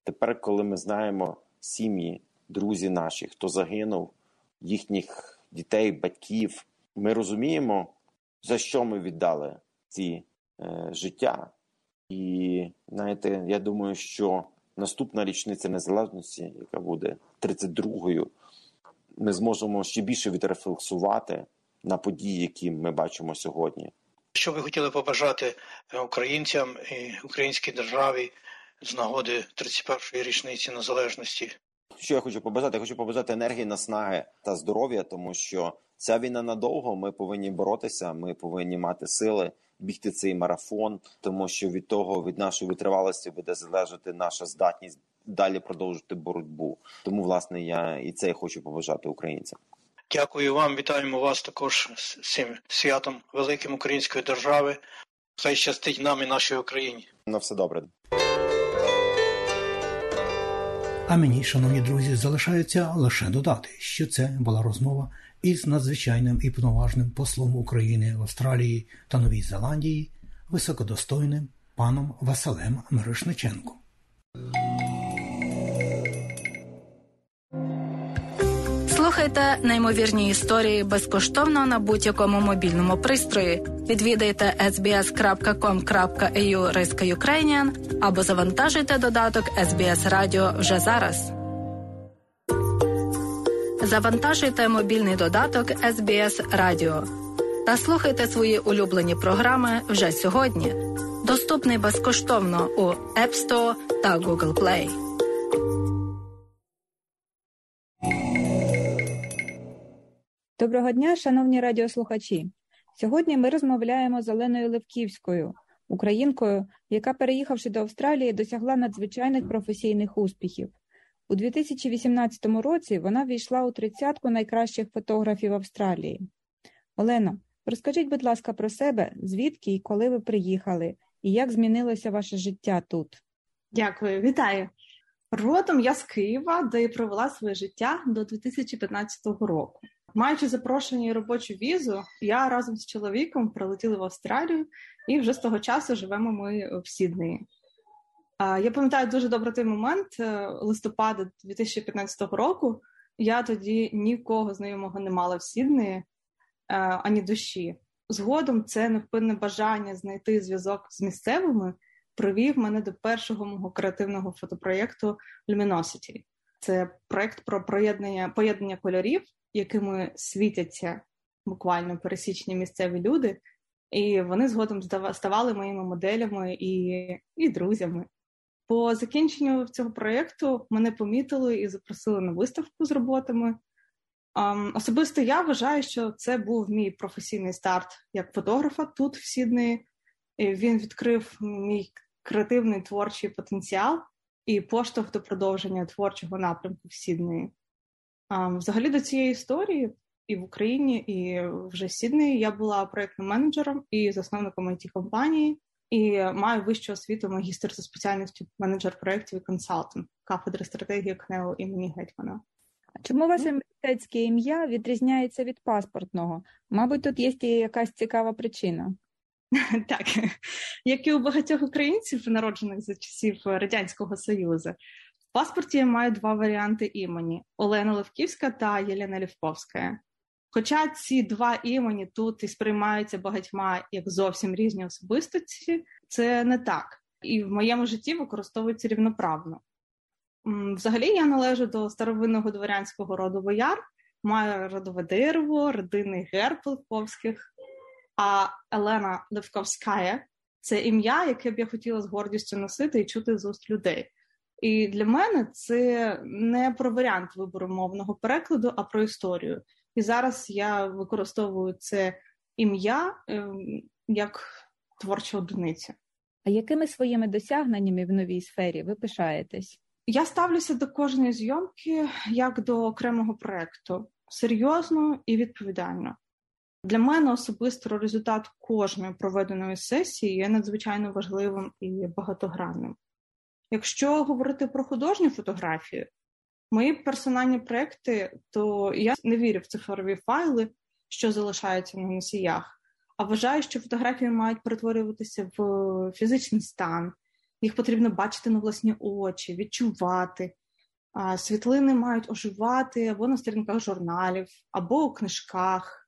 Тепер, коли ми знаємо сім'ї, друзі наші, хто загинув, їхніх дітей, батьків, ми розуміємо, за що ми віддали ці е, життя. І, знаєте, я думаю, що наступна річниця незалежності, яка буде тридцять другою, ми зможемо ще більше відрефлексувати на події, які ми бачимо сьогодні. Що ви хотіли побажати українцям і українській державі з нагоди тридцять першої річниці незалежності? Що я хочу побажати? Я хочу побажати енергії, наснаги та здоров'я, тому що ця війна надовго, ми повинні боротися, ми повинні мати сили, бігти цей марафон, тому що від того, від нашої витривалості буде залежати наша здатність далі продовжити боротьбу. Тому, власне, я і це хочу побажати українцям. Дякую вам, вітаємо вас також з цим святом великим української держави. Хай щастить нам і нашій Україні. На все добре. А мені, шановні друзі, залишається лише додати, що це була розмова із надзвичайним і повноважним послом України в Австралії та Новій Зеландії, високодостойним паном Василем Мирошниченком. Слухайте неймовірні історії безкоштовно на будь-якому мобільному пристрої. Відвідайте ес бі ес крапка ком крапка ей ю ризка Ukrainian або завантажуйте додаток ес бі ес Радіо вже зараз. Завантажуйте мобільний додаток ес бі ес Радіо та слухайте свої улюблені програми вже сьогодні. Доступний безкоштовно у App Store та Google Play. Доброго дня, шановні радіослухачі! Сьогодні ми розмовляємо з Оленою Левківською, українкою, яка, переїхавши до Австралії, досягла надзвичайних професійних успіхів. У дві тисячі вісімнадцятому році вона ввійшла у тридцятку найкращих фотографів Австралії. Олено, розкажіть, будь ласка, про себе, звідки і коли ви приїхали, і як змінилося ваше життя тут? Дякую, вітаю! Родом я з Києва, де і провела своє життя до дві тисячі п'ятнадцятого року. Маючи запрошення і робочу візу, я разом з чоловіком прилетіли в Австралію, і вже з того часу живемо ми в Сіднеї. Я пам'ятаю дуже добре той момент, листопада дві тисячі п'ятнадцятого року. Я тоді нікого знайомого не мала в Сіднеї, ані душі. Згодом це невпинне бажання знайти зв'язок з місцевими привів мене до першого мого креативного фотопроєкту Luminosity. Це проєкт про поєднання, поєднання кольорів, якими світяться буквально пересічні місцеві люди, і вони згодом ставали моїми моделями і, і друзями. По закінченню цього проєкту мене помітили і запросили на виставку з роботами. Um, особисто я вважаю, що це був мій професійний старт як фотографа тут, в Сіднеї. Він відкрив мій креативний творчий потенціал і поштовх до продовження творчого напрямку в Сіднеї. Um, взагалі до цієї історії і в Україні, і вже в Сіднеї я була проєктним менеджером і засновником ай ті-компанії, і маю вищу освіту магістр за спеціальністю менеджер проєктів і консалтинг кафедри стратегії КНЕУ імені Гетьмана. Чому ваше університетське ім'я відрізняється від паспортного? Мабуть, тут є якась цікава причина. Так, як і у багатьох українців, народжених за часів Радянського Союзу, в паспорті я маю два варіанти імені – Олена Левківська та Єлена Лівковська. Хоча ці два імені тут і сприймаються багатьма як зовсім різні особистості, це не так. І в моєму житті використовуються рівноправно. Взагалі я належу до старовинного дворянського роду бояр, маю родове дерево, родинний герб Левковських, а Елена Левковська – це ім'я, яке б я хотіла з гордістю носити і чути з уст людей. І для мене це не про варіант вибору мовного перекладу, а про історію. І зараз я використовую це ім'я е, як творчу одиницю. А якими своїми досягненнями в новій сфері ви пишаєтесь? Я ставлюся до кожної зйомки як до окремого проєкту. Серйозно і відповідально. Для мене особисто результат кожної проведеної сесії є надзвичайно важливим і багатогранним. Якщо говорити про художню фотографію, мої персональні проекти, то я не вірю в цифрові файли, що залишаються на носіях, а вважаю, що фотографії мають перетворюватися в фізичний стан, їх потрібно бачити на власні очі, відчувати. Світлини мають оживати або на сторінках журналів, або у книжках,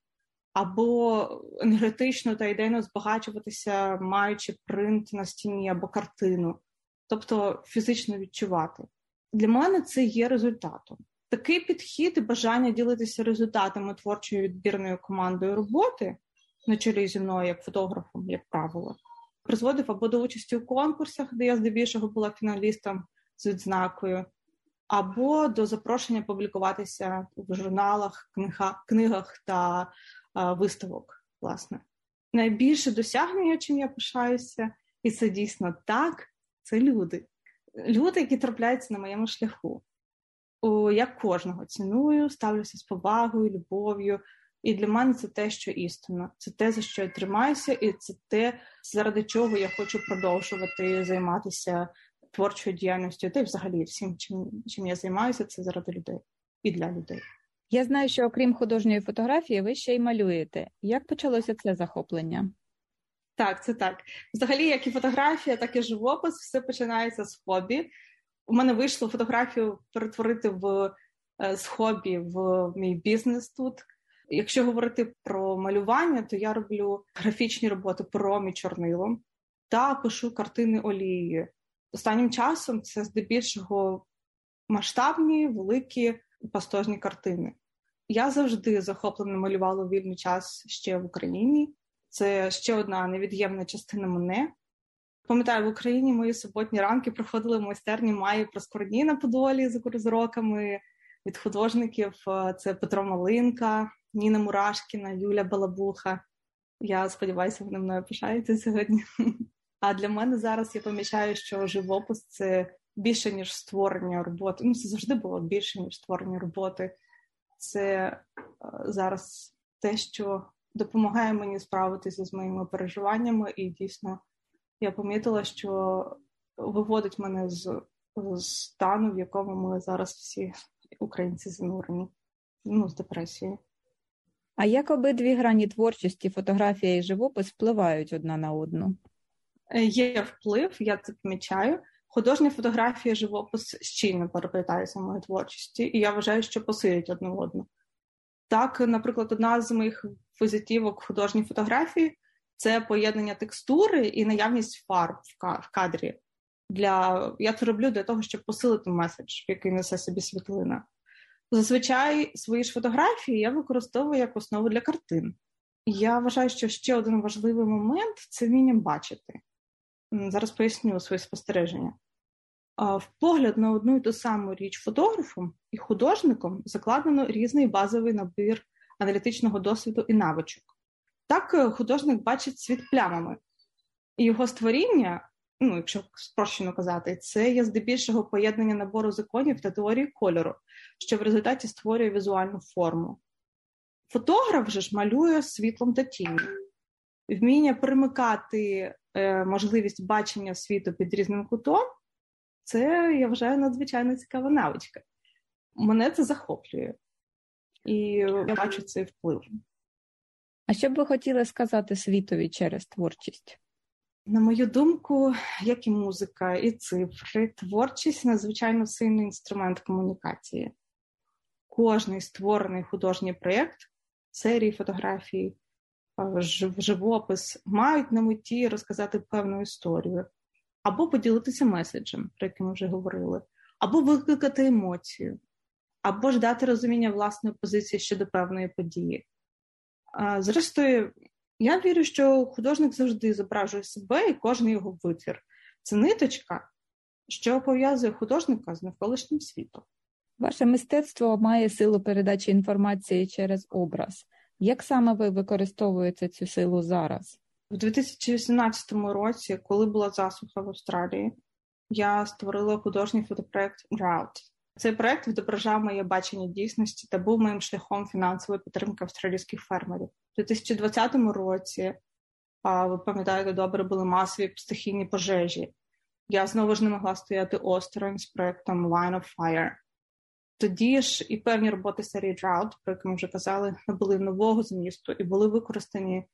або енергетично та ідейно збагачуватися, маючи принт на стіні або картину. Тобто фізично відчувати. Для мене це є результатом. Такий підхід і бажання ділитися результатами творчою відбірною командою роботи, на чолі зі мною як фотографом, як правило, призводив або до участі у конкурсах, де я здебільшого була фіналістом з відзнакою, або до запрошення публікуватися в журналах, книгах, книгах та а, виставок, власне. Найбільше досягнення, чим я пишаюся, і це дійсно так, це люди. Люди, які трапляються на моєму шляху. О, я кожного ціную, ставлюся з повагою, любов'ю. І для мене це те, що істинно. Це те, за що я тримаюся, і це те, заради чого я хочу продовжувати займатися творчою діяльністю. Та й взагалі всім, чим, чим я займаюся, це заради людей і для людей. Я знаю, що окрім художньої фотографії, ви ще й малюєте. Як почалося це захоплення? Так, це так. Взагалі, як і фотографія, так і живопис, все починається з хобі. У мене вийшло фотографію перетворити в, з хобі в мій бізнес тут. Якщо говорити про малювання, то я роблю графічні роботи пером і чорнилом та пишу картини олією. Останнім часом це здебільшого масштабні, великі, пастозні картини. Я завжди захоплено малювала у вільний час ще в Україні. Це ще одна невід'ємна частина мене. Пам'ятаю, в Україні мої суботні ранки проходили в майстерні Майї Проскурні на Подолі з уроками від художників. Це Петро Малинка, Ніна Мурашкіна, Юля Балабуха. Я сподіваюся, вони мною пишаються сьогодні. А для мене зараз я помічаю, що живопис – це більше, ніж створення роботи. Ну, це завжди було більше, ніж створення роботи. Це зараз те, що допомагає мені справитися з моїми переживаннями, і дійсно я помітила, що виводить мене з, з стану, в якому ми зараз всі українці занурені, ну, з депресією. А як обидві грані творчості, фотографія і живопис, впливають одна на одну? Є вплив, я це помічаю. Художня фотографія, живопис щільно переплітаються в моїй творчості, і я вважаю, що посилять одну одну. Так, наприклад, одна з моїх візитівок художньої фотографії – це поєднання текстури і наявність фарб в кадрі. Для... Я це роблю для того, щоб посилити меседж, який несе собі світлина. Зазвичай свої ж фотографії я використовую як основу для картин. Я вважаю, що ще один важливий момент – це вміння бачити. Зараз поясню свої спостереження. В погляд на одну і ту саму річ фотографом і художником закладено різний базовий набір аналітичного досвіду і навичок. Так художник бачить світ плямами. І його створіння, ну, якщо спрощено казати, це є здебільшого поєднання набору законів та теорії кольору, що в результаті створює візуальну форму. Фотограф же ж малює світлом та тінню. Вміння примикати е, можливість бачення світу під різним кутом – це, я вважаю, надзвичайно цікава навичка. Мене це захоплює. І я бачу цей вплив. А що б ви хотіли сказати світові через творчість? На мою думку, як і музика, і цифри, творчість – надзвичайно сильний інструмент комунікації. Кожний створений художній проєкт, серії фотографій, живопис мають на меті розказати певну історію, або поділитися меседжем, про який ми вже говорили, або викликати емоцію, або ж дати розуміння власної позиції щодо певної події. Зрештою, я вірю, що художник завжди зображує себе і кожен його витвір. Це ниточка, що пов'язує художника з навколишнім світом. Ваше мистецтво має силу передачі інформації через образ. Як саме ви використовуєте цю силу зараз? У дві тисячі вісімнадцятому році, коли була засуха в Австралії, я створила художній фотопроект «Drought». Цей проект відображав моє бачення дійсності та був моїм шляхом фінансової підтримки австралійських фермерів. У дві тисячі двадцятому році, ви пам'ятаєте добре, були масові стихійні пожежі. Я знову ж не могла стояти осторонь з проектом «Line of Fire». Тоді ж і певні роботи серії «Drought», про які ми вже казали, набули нового змісту і були використані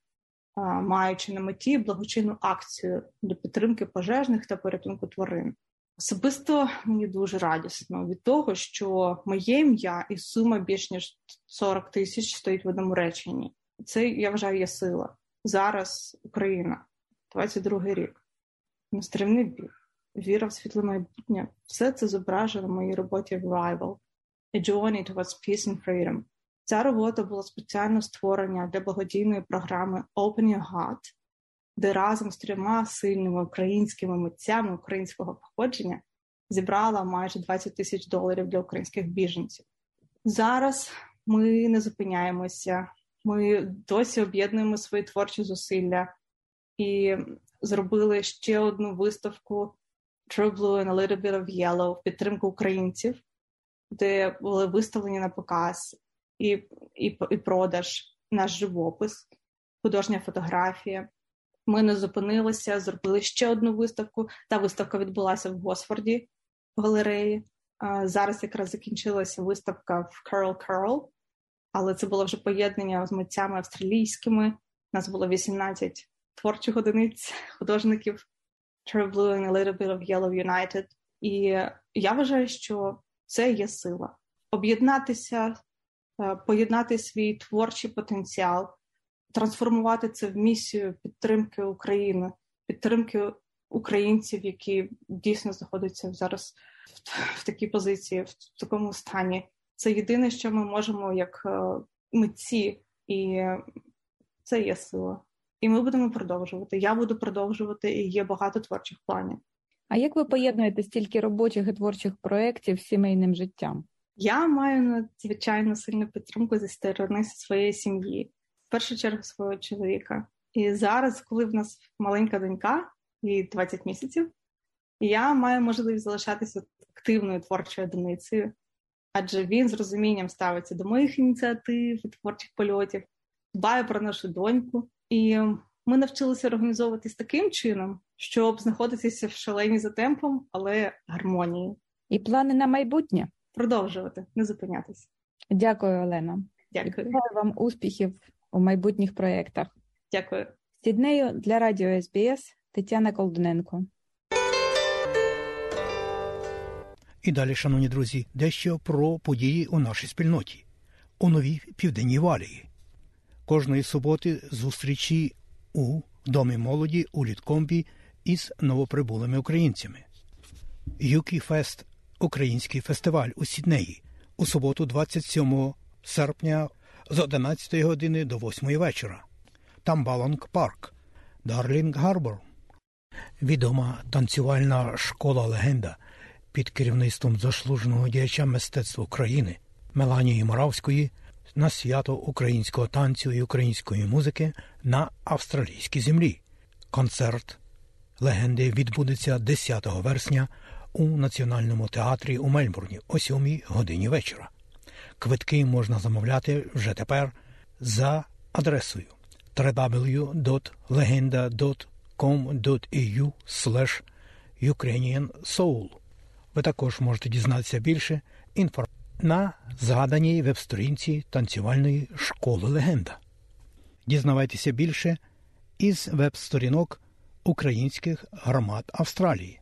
маючи на меті благочинну акцію для підтримки пожежних та порятунку тварин. Особисто мені дуже радісно від того, що моє ім'я і сума більш ніж сорок тисяч стоїть в одному реченні. Це, я вважаю, є сила. Зараз Україна, двадцять другий рік, нестримний бій, віра в світле майбутнє. Все це зображено в моїй роботі Revival, A Journey Towards Peace and Freedom. Ця робота була спеціально створена для благодійної програми Open Your Heart, де разом з трьома сильними українськими митцями українського походження зібрала майже двадцять тисяч доларів для українських біженців. Зараз ми не зупиняємося, ми досі об'єднуємо свої творчі зусилля і зробили ще одну виставку True Blue and a Little Bit of Yellow в підтримку українців, де були виставлені на показ і, і, і продаж наш живопис, художня фотографія. Ми не зупинилися, зробили ще одну виставку. Та виставка відбулася в Госфорді, в галереї. Зараз якраз закінчилася виставка в Curl Curl, але це було вже поєднання з митцями австралійськими. У нас було вісімнадцять творчих одиниць художників True Blue and a Little Bit of Yellow United. І я вважаю, що це є сила. Об'єднатися, поєднати свій творчий потенціал, трансформувати це в місію підтримки України, підтримки українців, які дійсно знаходяться зараз в, в такій позиції, в такому стані. Це єдине, що ми можемо як митці, і це є сила. І ми будемо продовжувати. Я буду продовжувати, і є багато творчих планів. А як ви поєднуєте стільки робочих і творчих проєктів з сімейним життям? Я маю надзвичайно сильну підтримку зі сторони своєї сім'ї. В першу чергу свого чоловіка. І зараз, коли в нас маленька донька, їй двадцять місяців, я маю можливість залишатися активною творчою одиницею, адже він з розумінням ставиться до моїх ініціатив, творчих польотів, дбає про нашу доньку. І ми навчилися організовуватись таким чином, щоб знаходитися в шаленій за темпом, але гармонії. І плани на майбутнє? Продовжувати, не зупинятися. Дякую, Олена. Дякую. Бажаю вам успіхів у майбутніх проєктах. Дякую. З Сіднею для радіо ес бі ес Тетяна Колдуненко. І далі, шановні друзі, дещо про події у нашій спільноті. У Новій Південній Валії. Кожної суботи зустрічі у Домі молоді у Літкомбі із новоприбулими українцями. Юкі Фест – український фестиваль у Сіднеї у суботу двадцять сьомого серпня з одинадцятої години до восьмої вечора. Тамбалонг Парк, Дарлінг Гарбор. Відома танцювальна школа-легенда під керівництвом заслуженого діяча мистецтва України Меланії Моравської на свято українського танцю і української музики на австралійській землі. Концерт легенди відбудеться десятого вересня у Національному театрі у Мельбурні о сьомій годині вечора. Квитки можна замовляти вже тепер за адресою дабл ю дабл ю дабл ю крапка легенда крапка ком крапка і ю слеш юкрейніан соул. Ви також можете дізнатися більше інформації на згаданій веб-сторінці танцювальної школи «Легенда». Дізнавайтеся більше із веб-сторінок українських громад Австралії.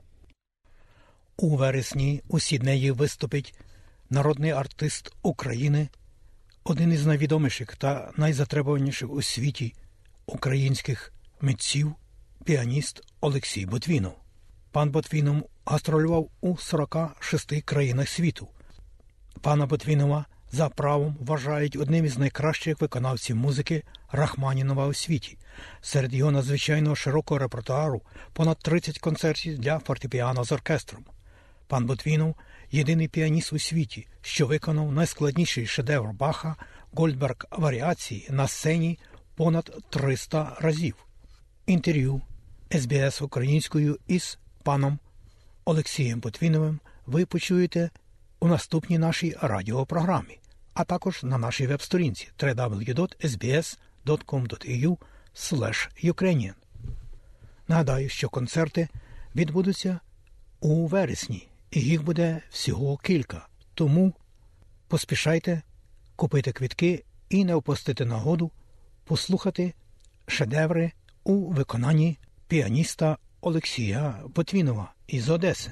У вересні у Сіднеї виступить народний артист України, один із найвідоміших та найзатребуваніших у світі українських митців, піаніст Олексій Ботвінов. Пан Ботвінов гастролював у сорока шести країнах світу. Пана Ботвінова за правом вважають одним із найкращих виконавців музики Рахманінова у світі. Серед його надзвичайно широкого репертуару понад тридцять концертів для фортепіано з оркестром. Пан Ботвінов – єдиний піаніст у світі, що виконав найскладніший шедевр Баха «Гольдберг варіації» на сцені понад триста разів. Інтерв'ю ес бі ес українською із паном Олексієм Ботвіновим ви почуєте у наступній нашій радіопрограмі, а також на нашій веб-сторінці дабл ю дабл ю дабл ю крапка ес бі ес крапка ком крапка і ю слеш юкрейніан. Нагадаю, що концерти відбудуться у вересні, і їх буде всього кілька. Тому поспішайте купити квитки і не впустити нагоду послухати шедеври у виконанні піаніста Олексія Ботвінова із Одеси.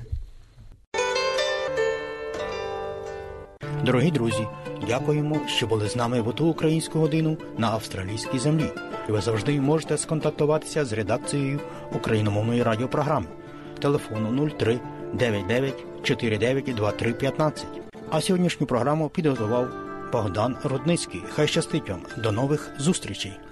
Дорогі друзі, дякуємо, що були з нами в оту українську годину на австралійській землі. І ви завжди можете сконтактуватися з редакцією україномовної радіопрограми. Телефону нуль три дев'ять дев'ять чотири дев'ять два три п'ятнадцять. А сьогоднішню програму підготував Богдан Рудницький. Хай щастить вам. До нових зустрічей.